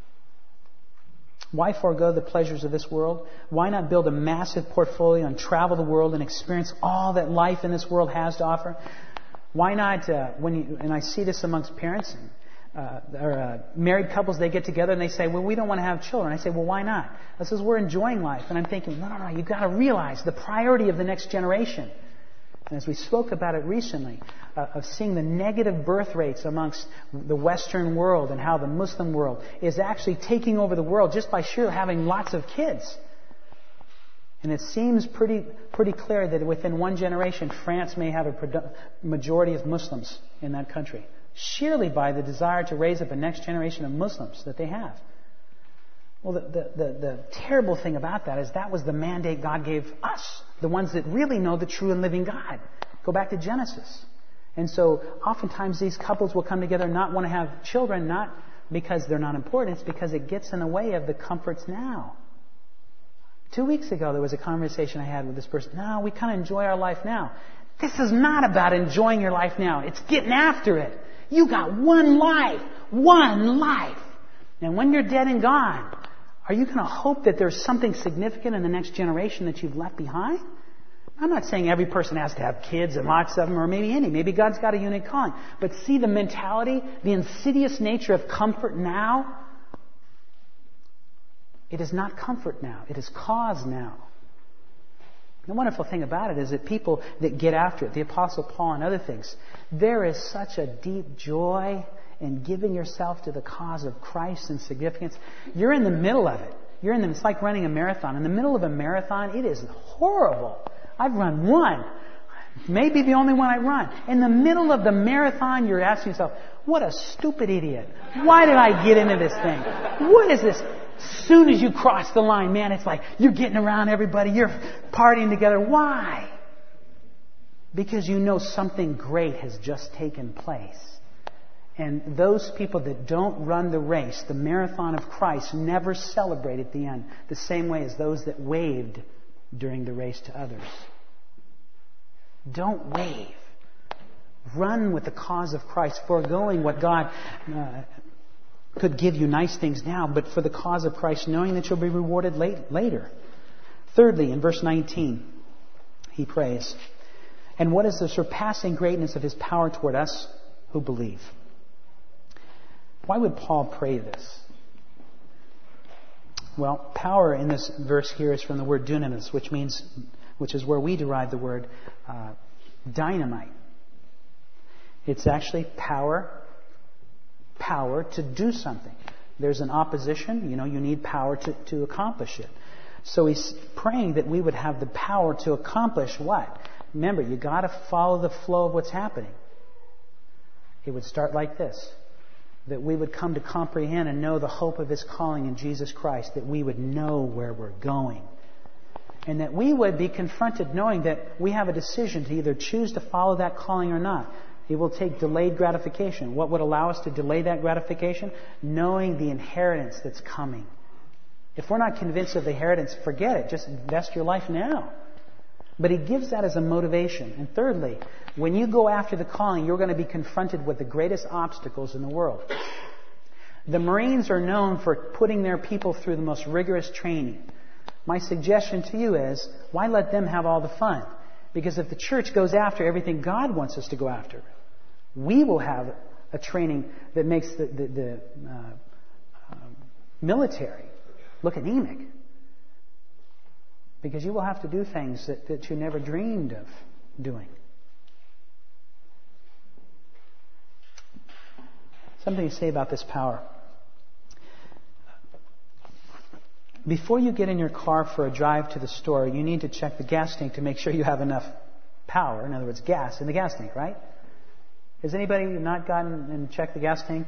Why forego the pleasures of this world? Why not build a massive portfolio and travel the world and experience all that life in this world has to offer? Why not, uh, when you, and I see this amongst parents, uh, or uh, married couples, they get together and they say, well, we don't want to have children. I say, well, why not? I says, we're enjoying life. And I'm thinking, no, no, no, you've got to realize the priority of the next generation. And as we spoke about it recently, uh, of seeing the negative birth rates amongst the Western world and how the Muslim world is actually taking over the world just by sheer having lots of kids. And it seems pretty pretty clear that within one generation, France may have a produ- majority of Muslims in that country, sheerly by the desire to raise up a next generation of Muslims that they have. Well, the, the, the, the terrible thing about that is that was the mandate God gave us, the ones that really know the true and living God. Go back to Genesis. And so oftentimes these couples will come together and not want to have children, not because they're not important, it's because it gets in the way of the comforts now. Two weeks ago there was a conversation I had with this person. No, we kind of enjoy our life now. This is not about enjoying your life now. It's getting after it. You got one life. One life. And when you're dead and gone, are you going to hope that there's something significant in the next generation that you've left behind? I'm not saying every person has to have kids and lots of them, or maybe any. Maybe God's got a unique calling. But see the mentality, the insidious nature of comfort now? It is not comfort now. It is cause now. The wonderful thing about it is that people that get after it, the Apostle Paul and other things, there is such a deep joy in giving yourself to the cause of Christ and significance. You're in the middle of it. You're in the, it's like running a marathon. In the middle of a marathon, it is horrible. I've run one. Maybe the only one I run. In the middle of the marathon, you're asking yourself, what a stupid idiot. Why did I get into this thing? What is this? As soon as you cross the line, man, it's like you're getting around everybody. You're partying together. Why? Because you know something great has just taken place. And those people that don't run the race, the marathon of Christ, never celebrate at the end the same way as those that waved during the race to others. Don't wave. Run with the cause of Christ, foregoing what God uh, could give you nice things now, but for the cause of Christ, knowing that you'll be rewarded late, later. Thirdly, in verse nineteen, he prays, and what is the surpassing greatness of his power toward us who believe? Why would Paul pray this? Well, power in this verse here is from the word dunamis, which means, which is where we derive the word uh, dynamite. It's actually power, power to do something. There's an opposition, you know, you need power to, to accomplish it. So he's praying that we would have the power to accomplish what? Remember, you got to follow the flow of what's happening. It would start like this. That we would come to comprehend and know the hope of His calling in Jesus Christ. That we would know where we're going. And that we would be confronted knowing that we have a decision to either choose to follow that calling or not. It will take delayed gratification. What would allow us to delay that gratification? Knowing the inheritance that's coming. If we're not convinced of the inheritance, forget it. Just invest your life now. But He gives that as a motivation. And thirdly, when you go after the calling, you're going to be confronted with the greatest obstacles in the world. The Marines are known for putting their people through the most rigorous training. My suggestion to you is, why let them have all the fun? Because if the church goes after everything God wants us to go after, we will have a training that makes the, the, the uh, uh, military look anemic. Because you will have to do things that, that you never dreamed of doing. Something to say about this power. Before you get in your car for a drive to the store, you need to check the gas tank to make sure you have enough power, in other words, gas, in the gas tank, right? Has anybody not gotten and checked the gas tank?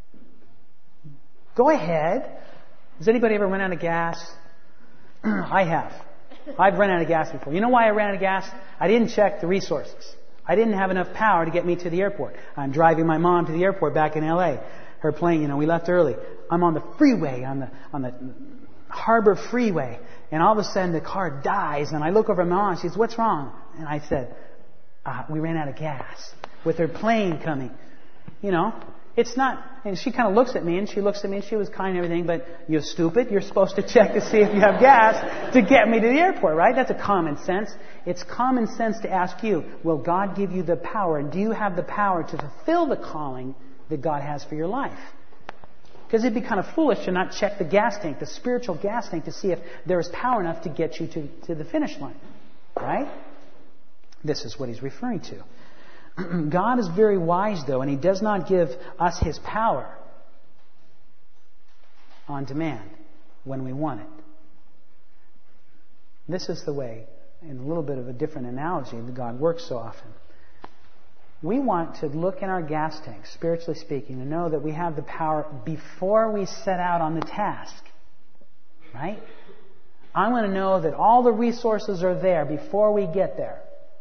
Go ahead. Has anybody ever run out of gas? I have. I've run out of gas before. You know why I ran out of gas? I didn't check the resources. I didn't have enough power to get me to the airport. I'm driving my mom to the airport back in L A. Her plane, you know, we left early. I'm on the freeway, on the on the Harbor Freeway, and all of a sudden the car dies, and I look over at my mom. She says, "What's wrong?" And I said, uh, "We ran out of gas with her plane coming." You know, it's not. And she kind of looks at me, and she looks at me, and she was kind and everything. But you're stupid. You're supposed to check to see if you have gas to get me to the airport, right? That's a common sense. It's common sense to ask you, will God give you the power? And do you have the power to fulfill the calling that God has for your life? Because it'd be kind of foolish to not check the gas tank, the spiritual gas tank, to see if there is power enough to get you to, to the finish line. Right? This is what he's referring to. God is very wise, though, and He does not give us His power on demand when we want it. This is the way, in a little bit of a different analogy, that God works so often. We want to look in our gas tank, spiritually speaking, and know that we have the power before we set out on the task. Right? I want to know that all the resources are there before we get there.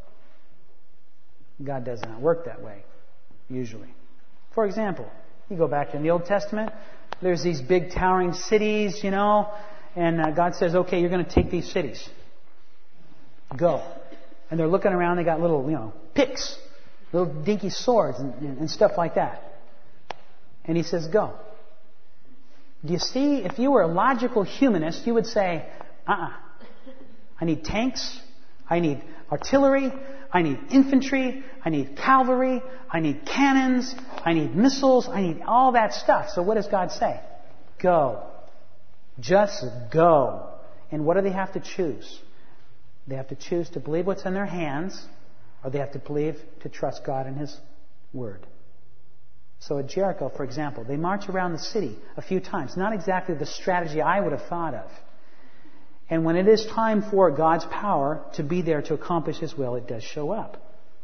God does not work that way, usually. For example, you go back in the Old Testament, there's these big towering cities, you know, and uh, God says, okay, you're going to take these cities. Go. And they're looking around, they got little, you know, picks, little dinky swords and, and, and stuff like that. And he says, go. Do you see, if you were a logical humanist, you would say, uh-uh. I need tanks. I need artillery. I need infantry. I need cavalry. I need cannons. I need missiles. I need all that stuff. So what does God say? Go. Just go. And what do they have to choose? They have to choose to believe what's in their hands, or they have to believe to trust God and His Word. So at Jericho, for example, they march around the city a few times. Not exactly the strategy I would have thought of. And when it is time for God's power to be there to accomplish His will, it does show up.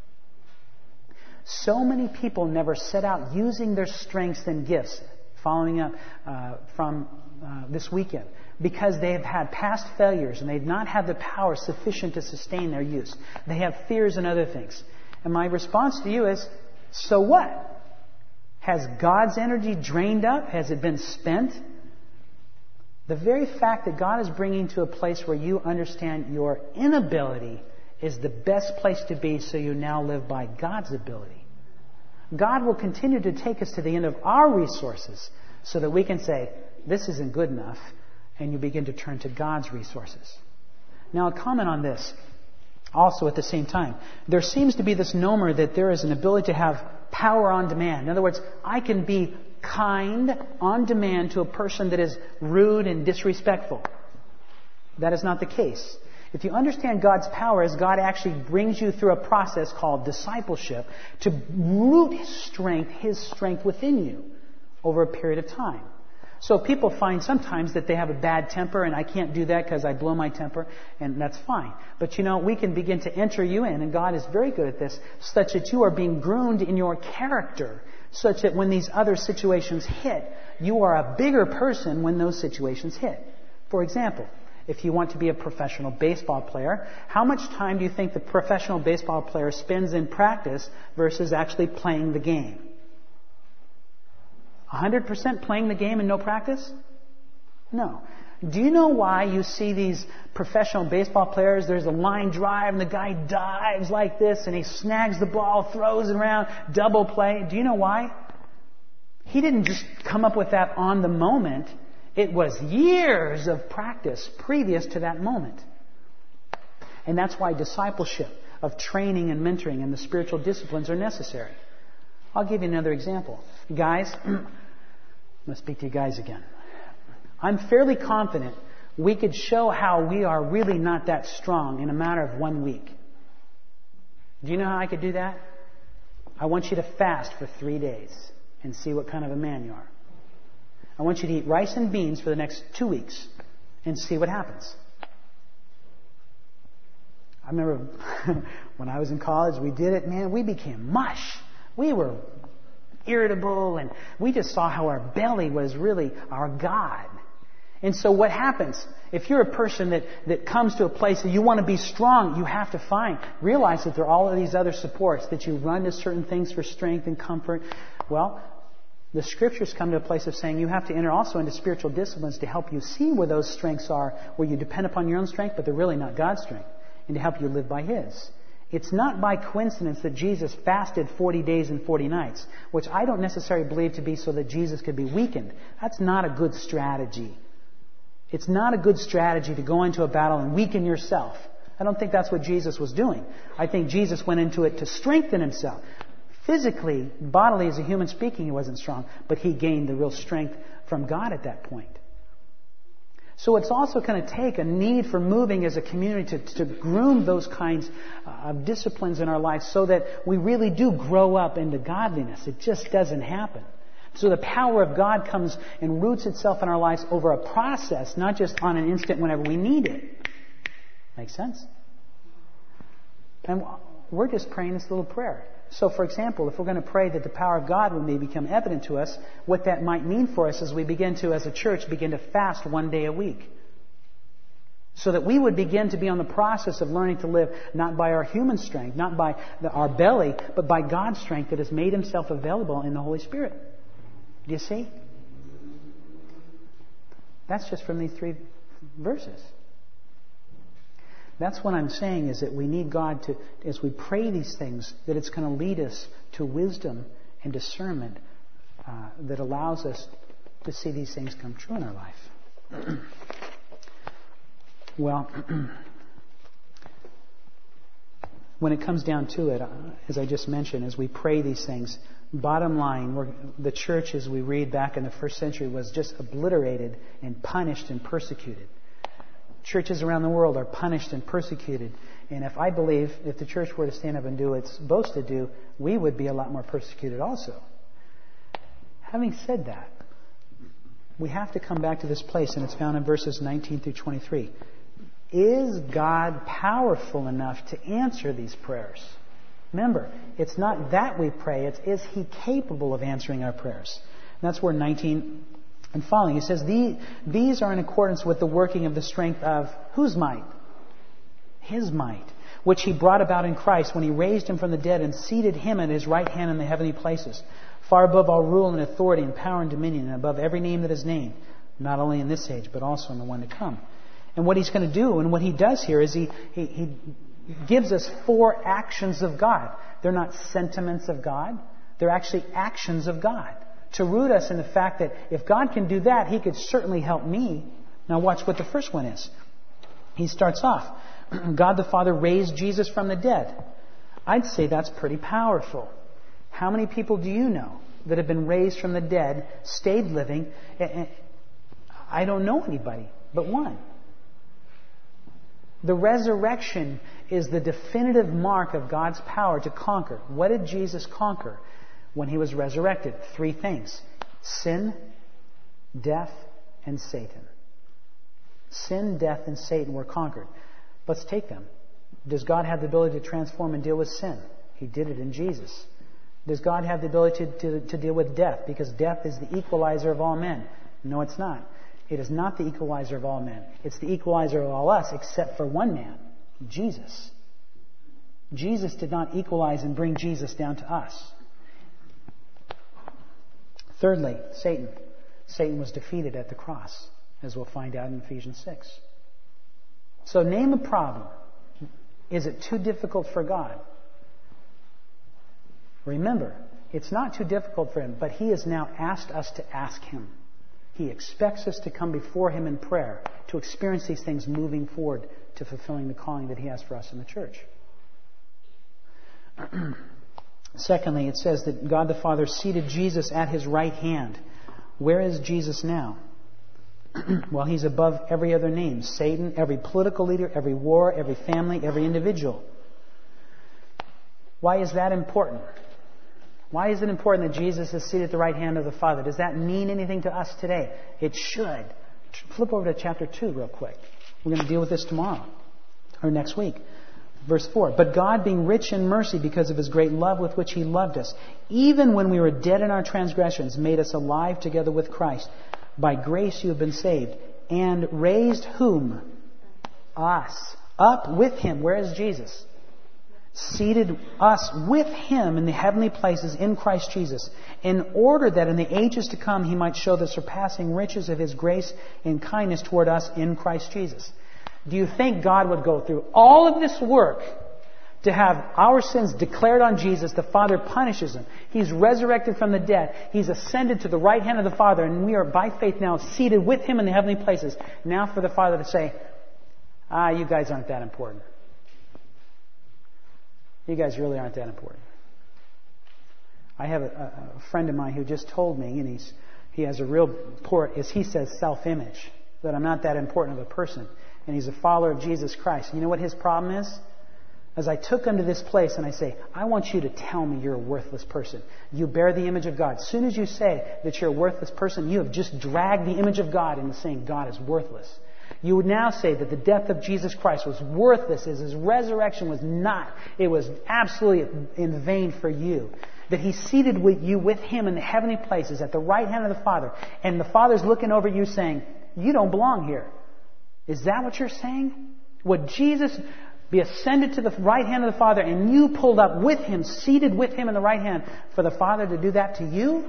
So many people never set out using their strengths and gifts, following up uh, from uh, this weekend, because they have had past failures and they've not had the power sufficient to sustain their use. They have fears and other things. And my response to you is, so what? Has God's energy drained up? Has it been spent? The very fact that God is bringing you to a place where you understand your inability is the best place to be, so you now live by God's ability. God will continue to take us to the end of our resources so that we can say, this isn't good enough, and you begin to turn to God's resources. Now, a comment on this. Also, at the same time, there seems to be this nomer that there is an ability to have power on demand. In other words, I can be kind on demand to a person that is rude and disrespectful. That is not the case. If you understand God's power as God actually brings you through a process called discipleship to root His strength, His strength within you over a period of time. So people find sometimes that they have a bad temper, and I can't do that because I blow my temper, and that's fine. But you know, we can begin to enter you in, and God is very good at this, such that you are being groomed in your character, such that when these other situations hit, you are a bigger person when those situations hit. For example, if you want to be a professional baseball player, how much time do you think the professional baseball player spends in practice versus actually playing the game? one hundred percent playing the game and no practice? No. Do you know why you see these professional baseball players, there's a line drive and the guy dives like this and he snags the ball, throws it around, double play? Do you know why? He didn't just come up with that on the moment. It was years of practice previous to that moment. And that's why discipleship of training and mentoring and the spiritual disciplines are necessary. I'll give you another example. Guys, I'm going to speak to you guys again. I'm fairly confident we could show how we are really not that strong in a matter of one week. Do you know how I could do that? I want you to fast for three days and see what kind of a man you are. I want you to eat rice and beans for the next two weeks and see what happens. I remember when I was in college, we did it, man, we became mush. We were irritable, and we just saw how our belly was really our God. And so what happens? If you're a person that, that comes to a place that you want to be strong, you have to find, realize that there are all of these other supports, that you run to certain things for strength and comfort. Well, the Scriptures come to a place of saying you have to enter also into spiritual disciplines to help you see where those strengths are, where you depend upon your own strength, but they're really not God's strength, and to help you live by His. It's not by coincidence that Jesus fasted forty days and forty nights, which I don't necessarily believe to be so that Jesus could be weakened. That's not a good strategy. It's not a good strategy to go into a battle and weaken yourself. I don't think that's what Jesus was doing. I think Jesus went into it to strengthen Himself. Physically, bodily, as a human speaking, He wasn't strong, but He gained the real strength from God at that point. So it's also going to take a need for moving as a community to, to groom those kinds of disciplines in our lives so that we really do grow up into godliness. It just doesn't happen. So the power of God comes and roots itself in our lives over a process, not just on an instant whenever we need it. Make sense? And we're just praying this little prayer. So, for example, if we're going to pray that the power of God may become evident to us, what that might mean for us as we begin to, as a church, begin to fast one day a week. So that we would begin to be on the process of learning to live not by our human strength, not by the, our belly, but by God's strength that has made Himself available in the Holy Spirit. Do you see? That's just from these three verses. That's what I'm saying, is that we need God to, as we pray these things, that it's going to lead us to wisdom and discernment uh, that allows us to see these things come true in our life. Well, when it comes down to it, uh, as I just mentioned, as we pray these things, bottom line, we're, the church, as we read back in the first century, was just obliterated and punished and persecuted. Churches around the world are punished and persecuted. And if I believe, if the church were to stand up and do what it's supposed to do, we would be a lot more persecuted also. Having said that, we have to come back to this place, and it's found in verses nineteen through twenty-three. Is God powerful enough to answer these prayers? Remember, it's not that we pray, it's is He capable of answering our prayers? And that's where nineteen and following, He says, these are in accordance with the working of the strength of whose might? His might, which He brought about in Christ when He raised Him from the dead and seated Him at His right hand in the heavenly places, far above all rule and authority and power and dominion, and above every name that is named, not only in this age, but also in the one to come. And what He's going to do, and what He does here, is He, he, he gives us four actions of God. They're not sentiments of God. They're actually actions of God. To root us in the fact that if God can do that, He could certainly help me. Now watch what the first one is. He starts off, God the Father raised Jesus from the dead. I'd say that's pretty powerful. How many people do you know that have been raised from the dead, stayed living? I don't know anybody but one. The resurrection is the definitive mark of God's power to conquer. What did Jesus conquer when He was resurrected? Three things: sin, death, and Satan. Sin, death, and Satan were conquered. Let's take them. Does God have the ability to transform and deal with sin? He did it in Jesus. Does God have the ability to, to, to deal with death? Because death is the equalizer of all men. No, it's not. It is not the equalizer of all men. It's the equalizer of all us, except for one man, Jesus. Jesus did not equalize and bring Jesus down to us. Thirdly, Satan. Satan was defeated at the cross, as we'll find out in Ephesians six. So name a problem. Is it too difficult for God? Remember, it's not too difficult for Him, but He has now asked us to ask Him. He expects us to come before Him in prayer, to experience these things moving forward to fulfilling the calling that He has for us in the church. Secondly, it says that God the Father seated Jesus at His right hand. Where is Jesus now? Well, He's above every other name. Satan, every political leader, every war, every family, every individual. Why is that important? Why is it important that Jesus is seated at the right hand of the Father? Does that mean anything to us today? It should. Flip over to chapter two real quick. We're going to deal with this tomorrow or next week. Verse four. But God, being rich in mercy because of His great love with which He loved us, even when we were dead in our transgressions, made us alive together with Christ. By grace you have been saved. And raised whom? Us. Up with Him. Where is Jesus? Seated us with Him in the heavenly places in Christ Jesus, in order that in the ages to come He might show the surpassing riches of His grace and kindness toward us in Christ Jesus. Do you think God would go through all of this work to have our sins declared on Jesus? The Father punishes Him. He's resurrected from the dead. He's ascended to the right hand of the Father, and we are by faith now seated with Him in the heavenly places. Now for the Father to say, ah, you guys aren't that important. You guys really aren't that important. I have a, a friend of mine who just told me, and he's he has a real poor, as he says, self-image, that I'm not that important of a person. And he's a follower of Jesus Christ. You know what his problem is? As I took him to this place and I say, I want you to tell me you're a worthless person. You bear the image of God. As soon as you say that you're a worthless person, you have just dragged the image of God into saying God is worthless. You would now say that the death of Jesus Christ was worthless, as His resurrection was not. It was absolutely in vain for you. That He's seated with you with Him in the heavenly places at the right hand of the Father. And the Father's looking over you saying, you don't belong here. Is that what you're saying? Would Jesus be ascended to the right hand of the Father and you pulled up with Him, seated with Him in the right hand, for the Father to do that to you?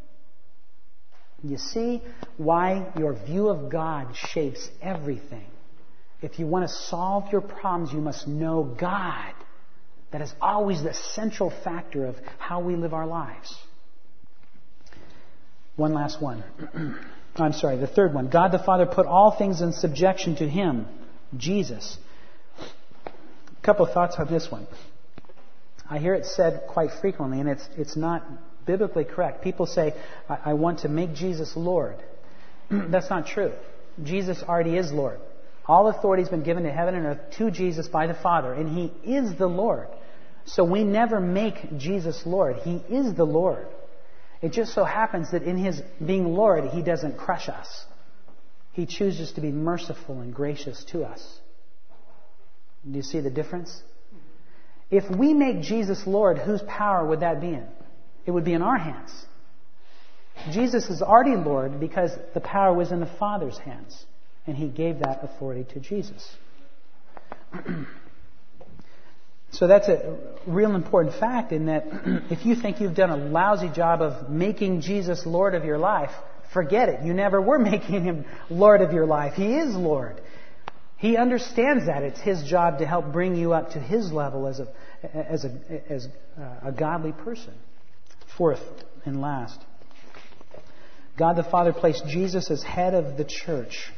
You see why your view of God shapes everything. If you want to solve your problems, you must know God. That is always the central factor of how we live our lives. One last one. I'm sorry, the third one. God the Father put all things in subjection to Him, Jesus. A couple of thoughts on this one. I hear it said quite frequently, and it's it's not biblically correct. People say, I, I want to make Jesus Lord. That's not true. Jesus already is Lord. All authority has been given to heaven and earth to Jesus by the Father, and He is the Lord. So we never make Jesus Lord. He is the Lord. It just so happens that in His being Lord, He doesn't crush us. He chooses to be merciful and gracious to us. Do you see the difference? If we make Jesus Lord, whose power would that be in? It would be in our hands. Jesus is already Lord because the power was in the Father's hands. And He gave that authority to Jesus. So that's a real important fact in that if you think you've done a lousy job of making Jesus Lord of your life, forget it. You never were making Him Lord of your life. He is Lord. He understands that. It's His job to help bring you up to His level as a, as a, as a godly person. Fourth and last, God the Father placed Jesus as head of the church.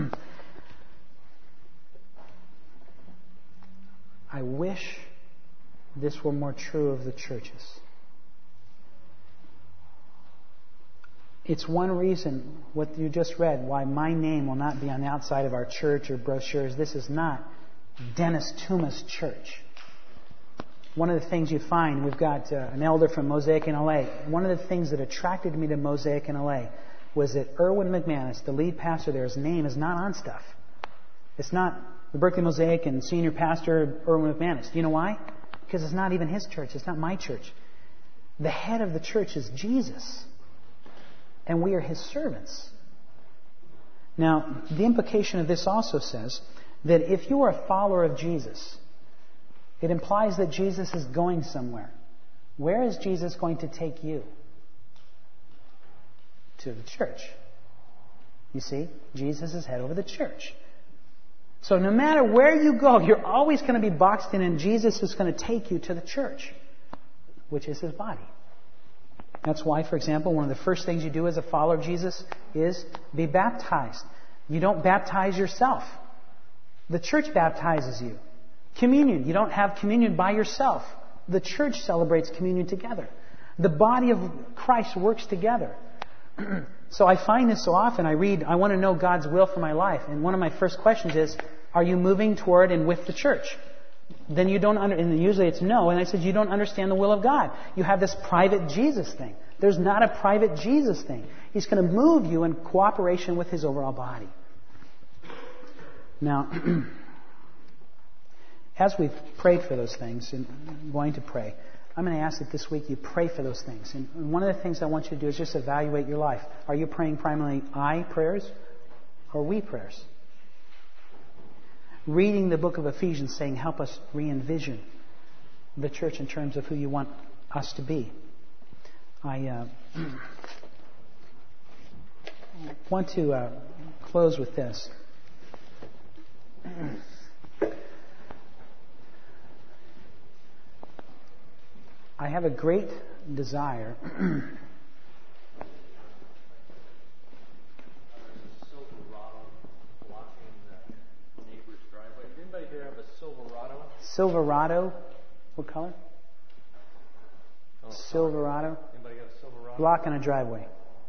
I wish this were more true of the churches. It's one reason, what you just read, why my name will not be on the outside of our church or brochures. This is not Dennis Tuma's church. One of the things you find, we've got uh, an elder from Mosaic in L A. One of the things that attracted me to Mosaic in L A was that Erwin McManus, the lead pastor there, his name is not on stuff. It's not the Berkeley Mosaic and senior pastor Erwin McManus. Do you know why? Because it's not even his church. It's not my church. The head of the church is Jesus. And we are His servants. Now, the implication of this also says that if you are a follower of Jesus, it implies that Jesus is going somewhere. Where is Jesus going to take you? To the church. You see, Jesus is head over the church. So no matter where you go, you're always going to be boxed in, and Jesus is going to take you to the church, which is His body. That's why, for example, one of the first things you do as a follower of Jesus is be baptized. You don't baptize yourself. The church baptizes you. Communion. You don't have communion by yourself. The church celebrates communion together. The body of Christ works together. So I find this so often. I read, I want to know God's will for my life. And one of my first questions is, are you moving toward and with the church? Then you don't under, and usually it's no. And I said, you don't understand the will of God. You have this private Jesus thing. There's not a private Jesus thing. He's going to move you in cooperation with His overall body. Now, as we've prayed for those things, and I'm going to pray, I'm going to ask that this week you pray for those things. And one of the things I want you to do is just evaluate your life. Are you praying primarily I prayers or we prayers? Reading the book of Ephesians saying, help us re-envision the church in terms of who you want us to be. I uh, want to uh, close with this. I have a great desire Silverado. What color? Oh, Silverado. Anybody got a Silverado? Blocking a driveway.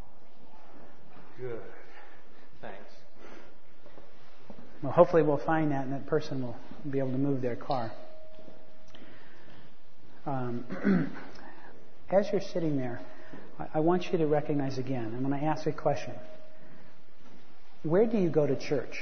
Good. Thanks. Well, hopefully we'll find that and that person will be able to move their car. Um, as you're sitting there, I, I want you to recognize again, I'm going to ask a question. Where do you go to church?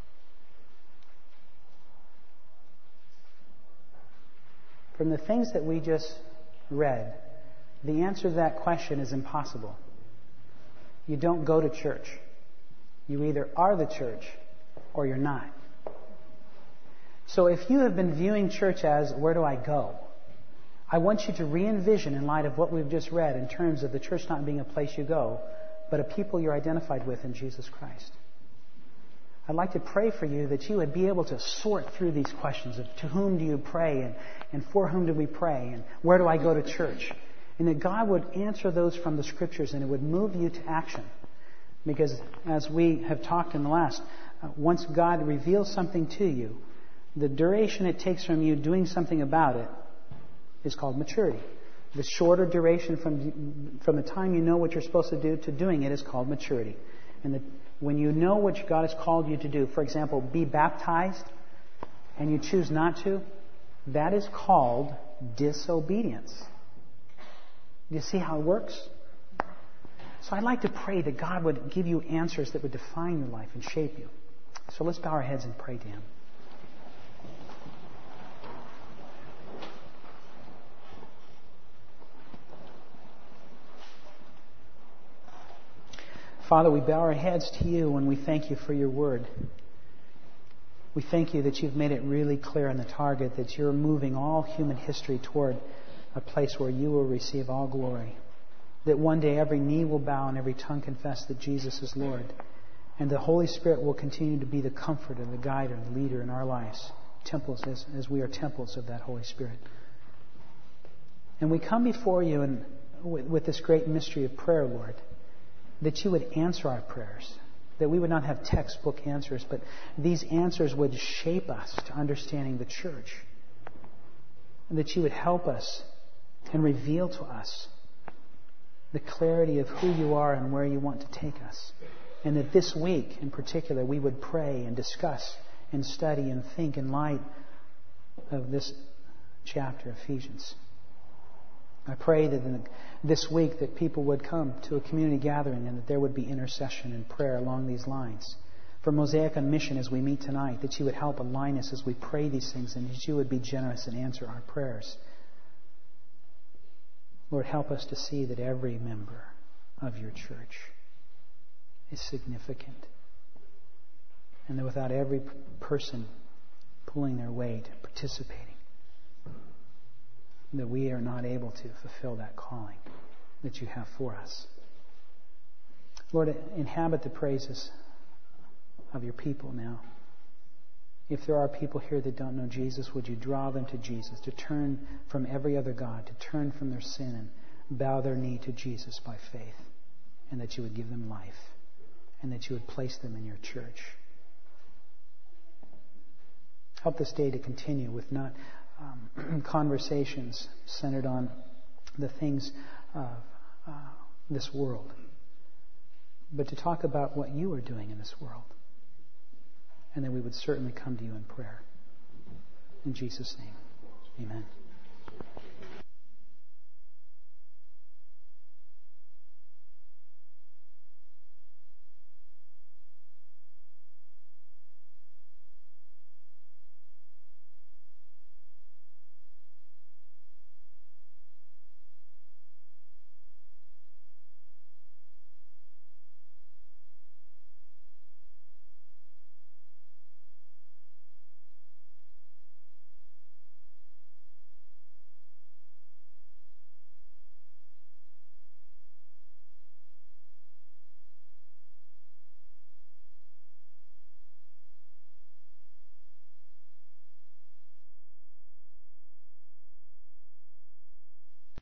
From the things that we just read, the answer to that question is impossible. You don't go to church. You either are the church or you're not. So if you have been viewing church as, where do I go? I want you to re-envision in light of what we've just read in terms of the church not being a place you go, but a people you're identified with in Jesus Christ. I'd like to pray for you that you would be able to sort through these questions of to whom do you pray and, and for whom do we pray and where do I go to church? And that God would answer those from the Scriptures and it would move you to action. Because as we have talked in the last, uh, once God reveals something to you, the duration it takes from you doing something about it is called maturity. The shorter duration from from the time you know what you're supposed to do to doing it is called maturity. And the, when you know what God has called you to do, for example, be baptized, and you choose not to, that is called disobedience. Do you see how it works? So I'd like to pray that God would give you answers that would define your life and shape you. So let's bow our heads and pray to Him. Father, we bow our heads to You and we thank You for Your Word. We thank You that You've made it really clear on the target that You're moving all human history toward a place where You will receive all glory. That one day every knee will bow and every tongue confess that Jesus is Lord. And the Holy Spirit will continue to be the comforter, the guide, and the leader in our lives. Temples as, as we are temples of that Holy Spirit. And we come before You and with, with this great mystery of prayer, Lord. That You would answer our prayers. That we would not have textbook answers, but these answers would shape us to understanding the church. And that You would help us and reveal to us the clarity of who You are and where You want to take us. And that this week in particular we would pray and discuss and study and think in light of this chapter, Ephesians. I pray that in this week that people would come to a community gathering and that there would be intercession and prayer along these lines. For Mosaic on Mission as we meet tonight, that You would help align us as we pray these things and that You would be generous and answer our prayers. Lord, help us to see that every member of Your church is significant. And that without every person pulling their weight, participating, that we are not able to fulfill that calling that You have for us. Lord, inhabit the praises of Your people now. If there are people here that don't know Jesus, would You draw them to Jesus, to turn from every other god, to turn from their sin and bow their knee to Jesus by faith, and that You would give them life, and that You would place them in Your church. Help this day to continue with not um, conversations centered on the things of uh, this world, but to talk about what You are doing in this world. And that we would certainly come to You in prayer. In Jesus' name, amen.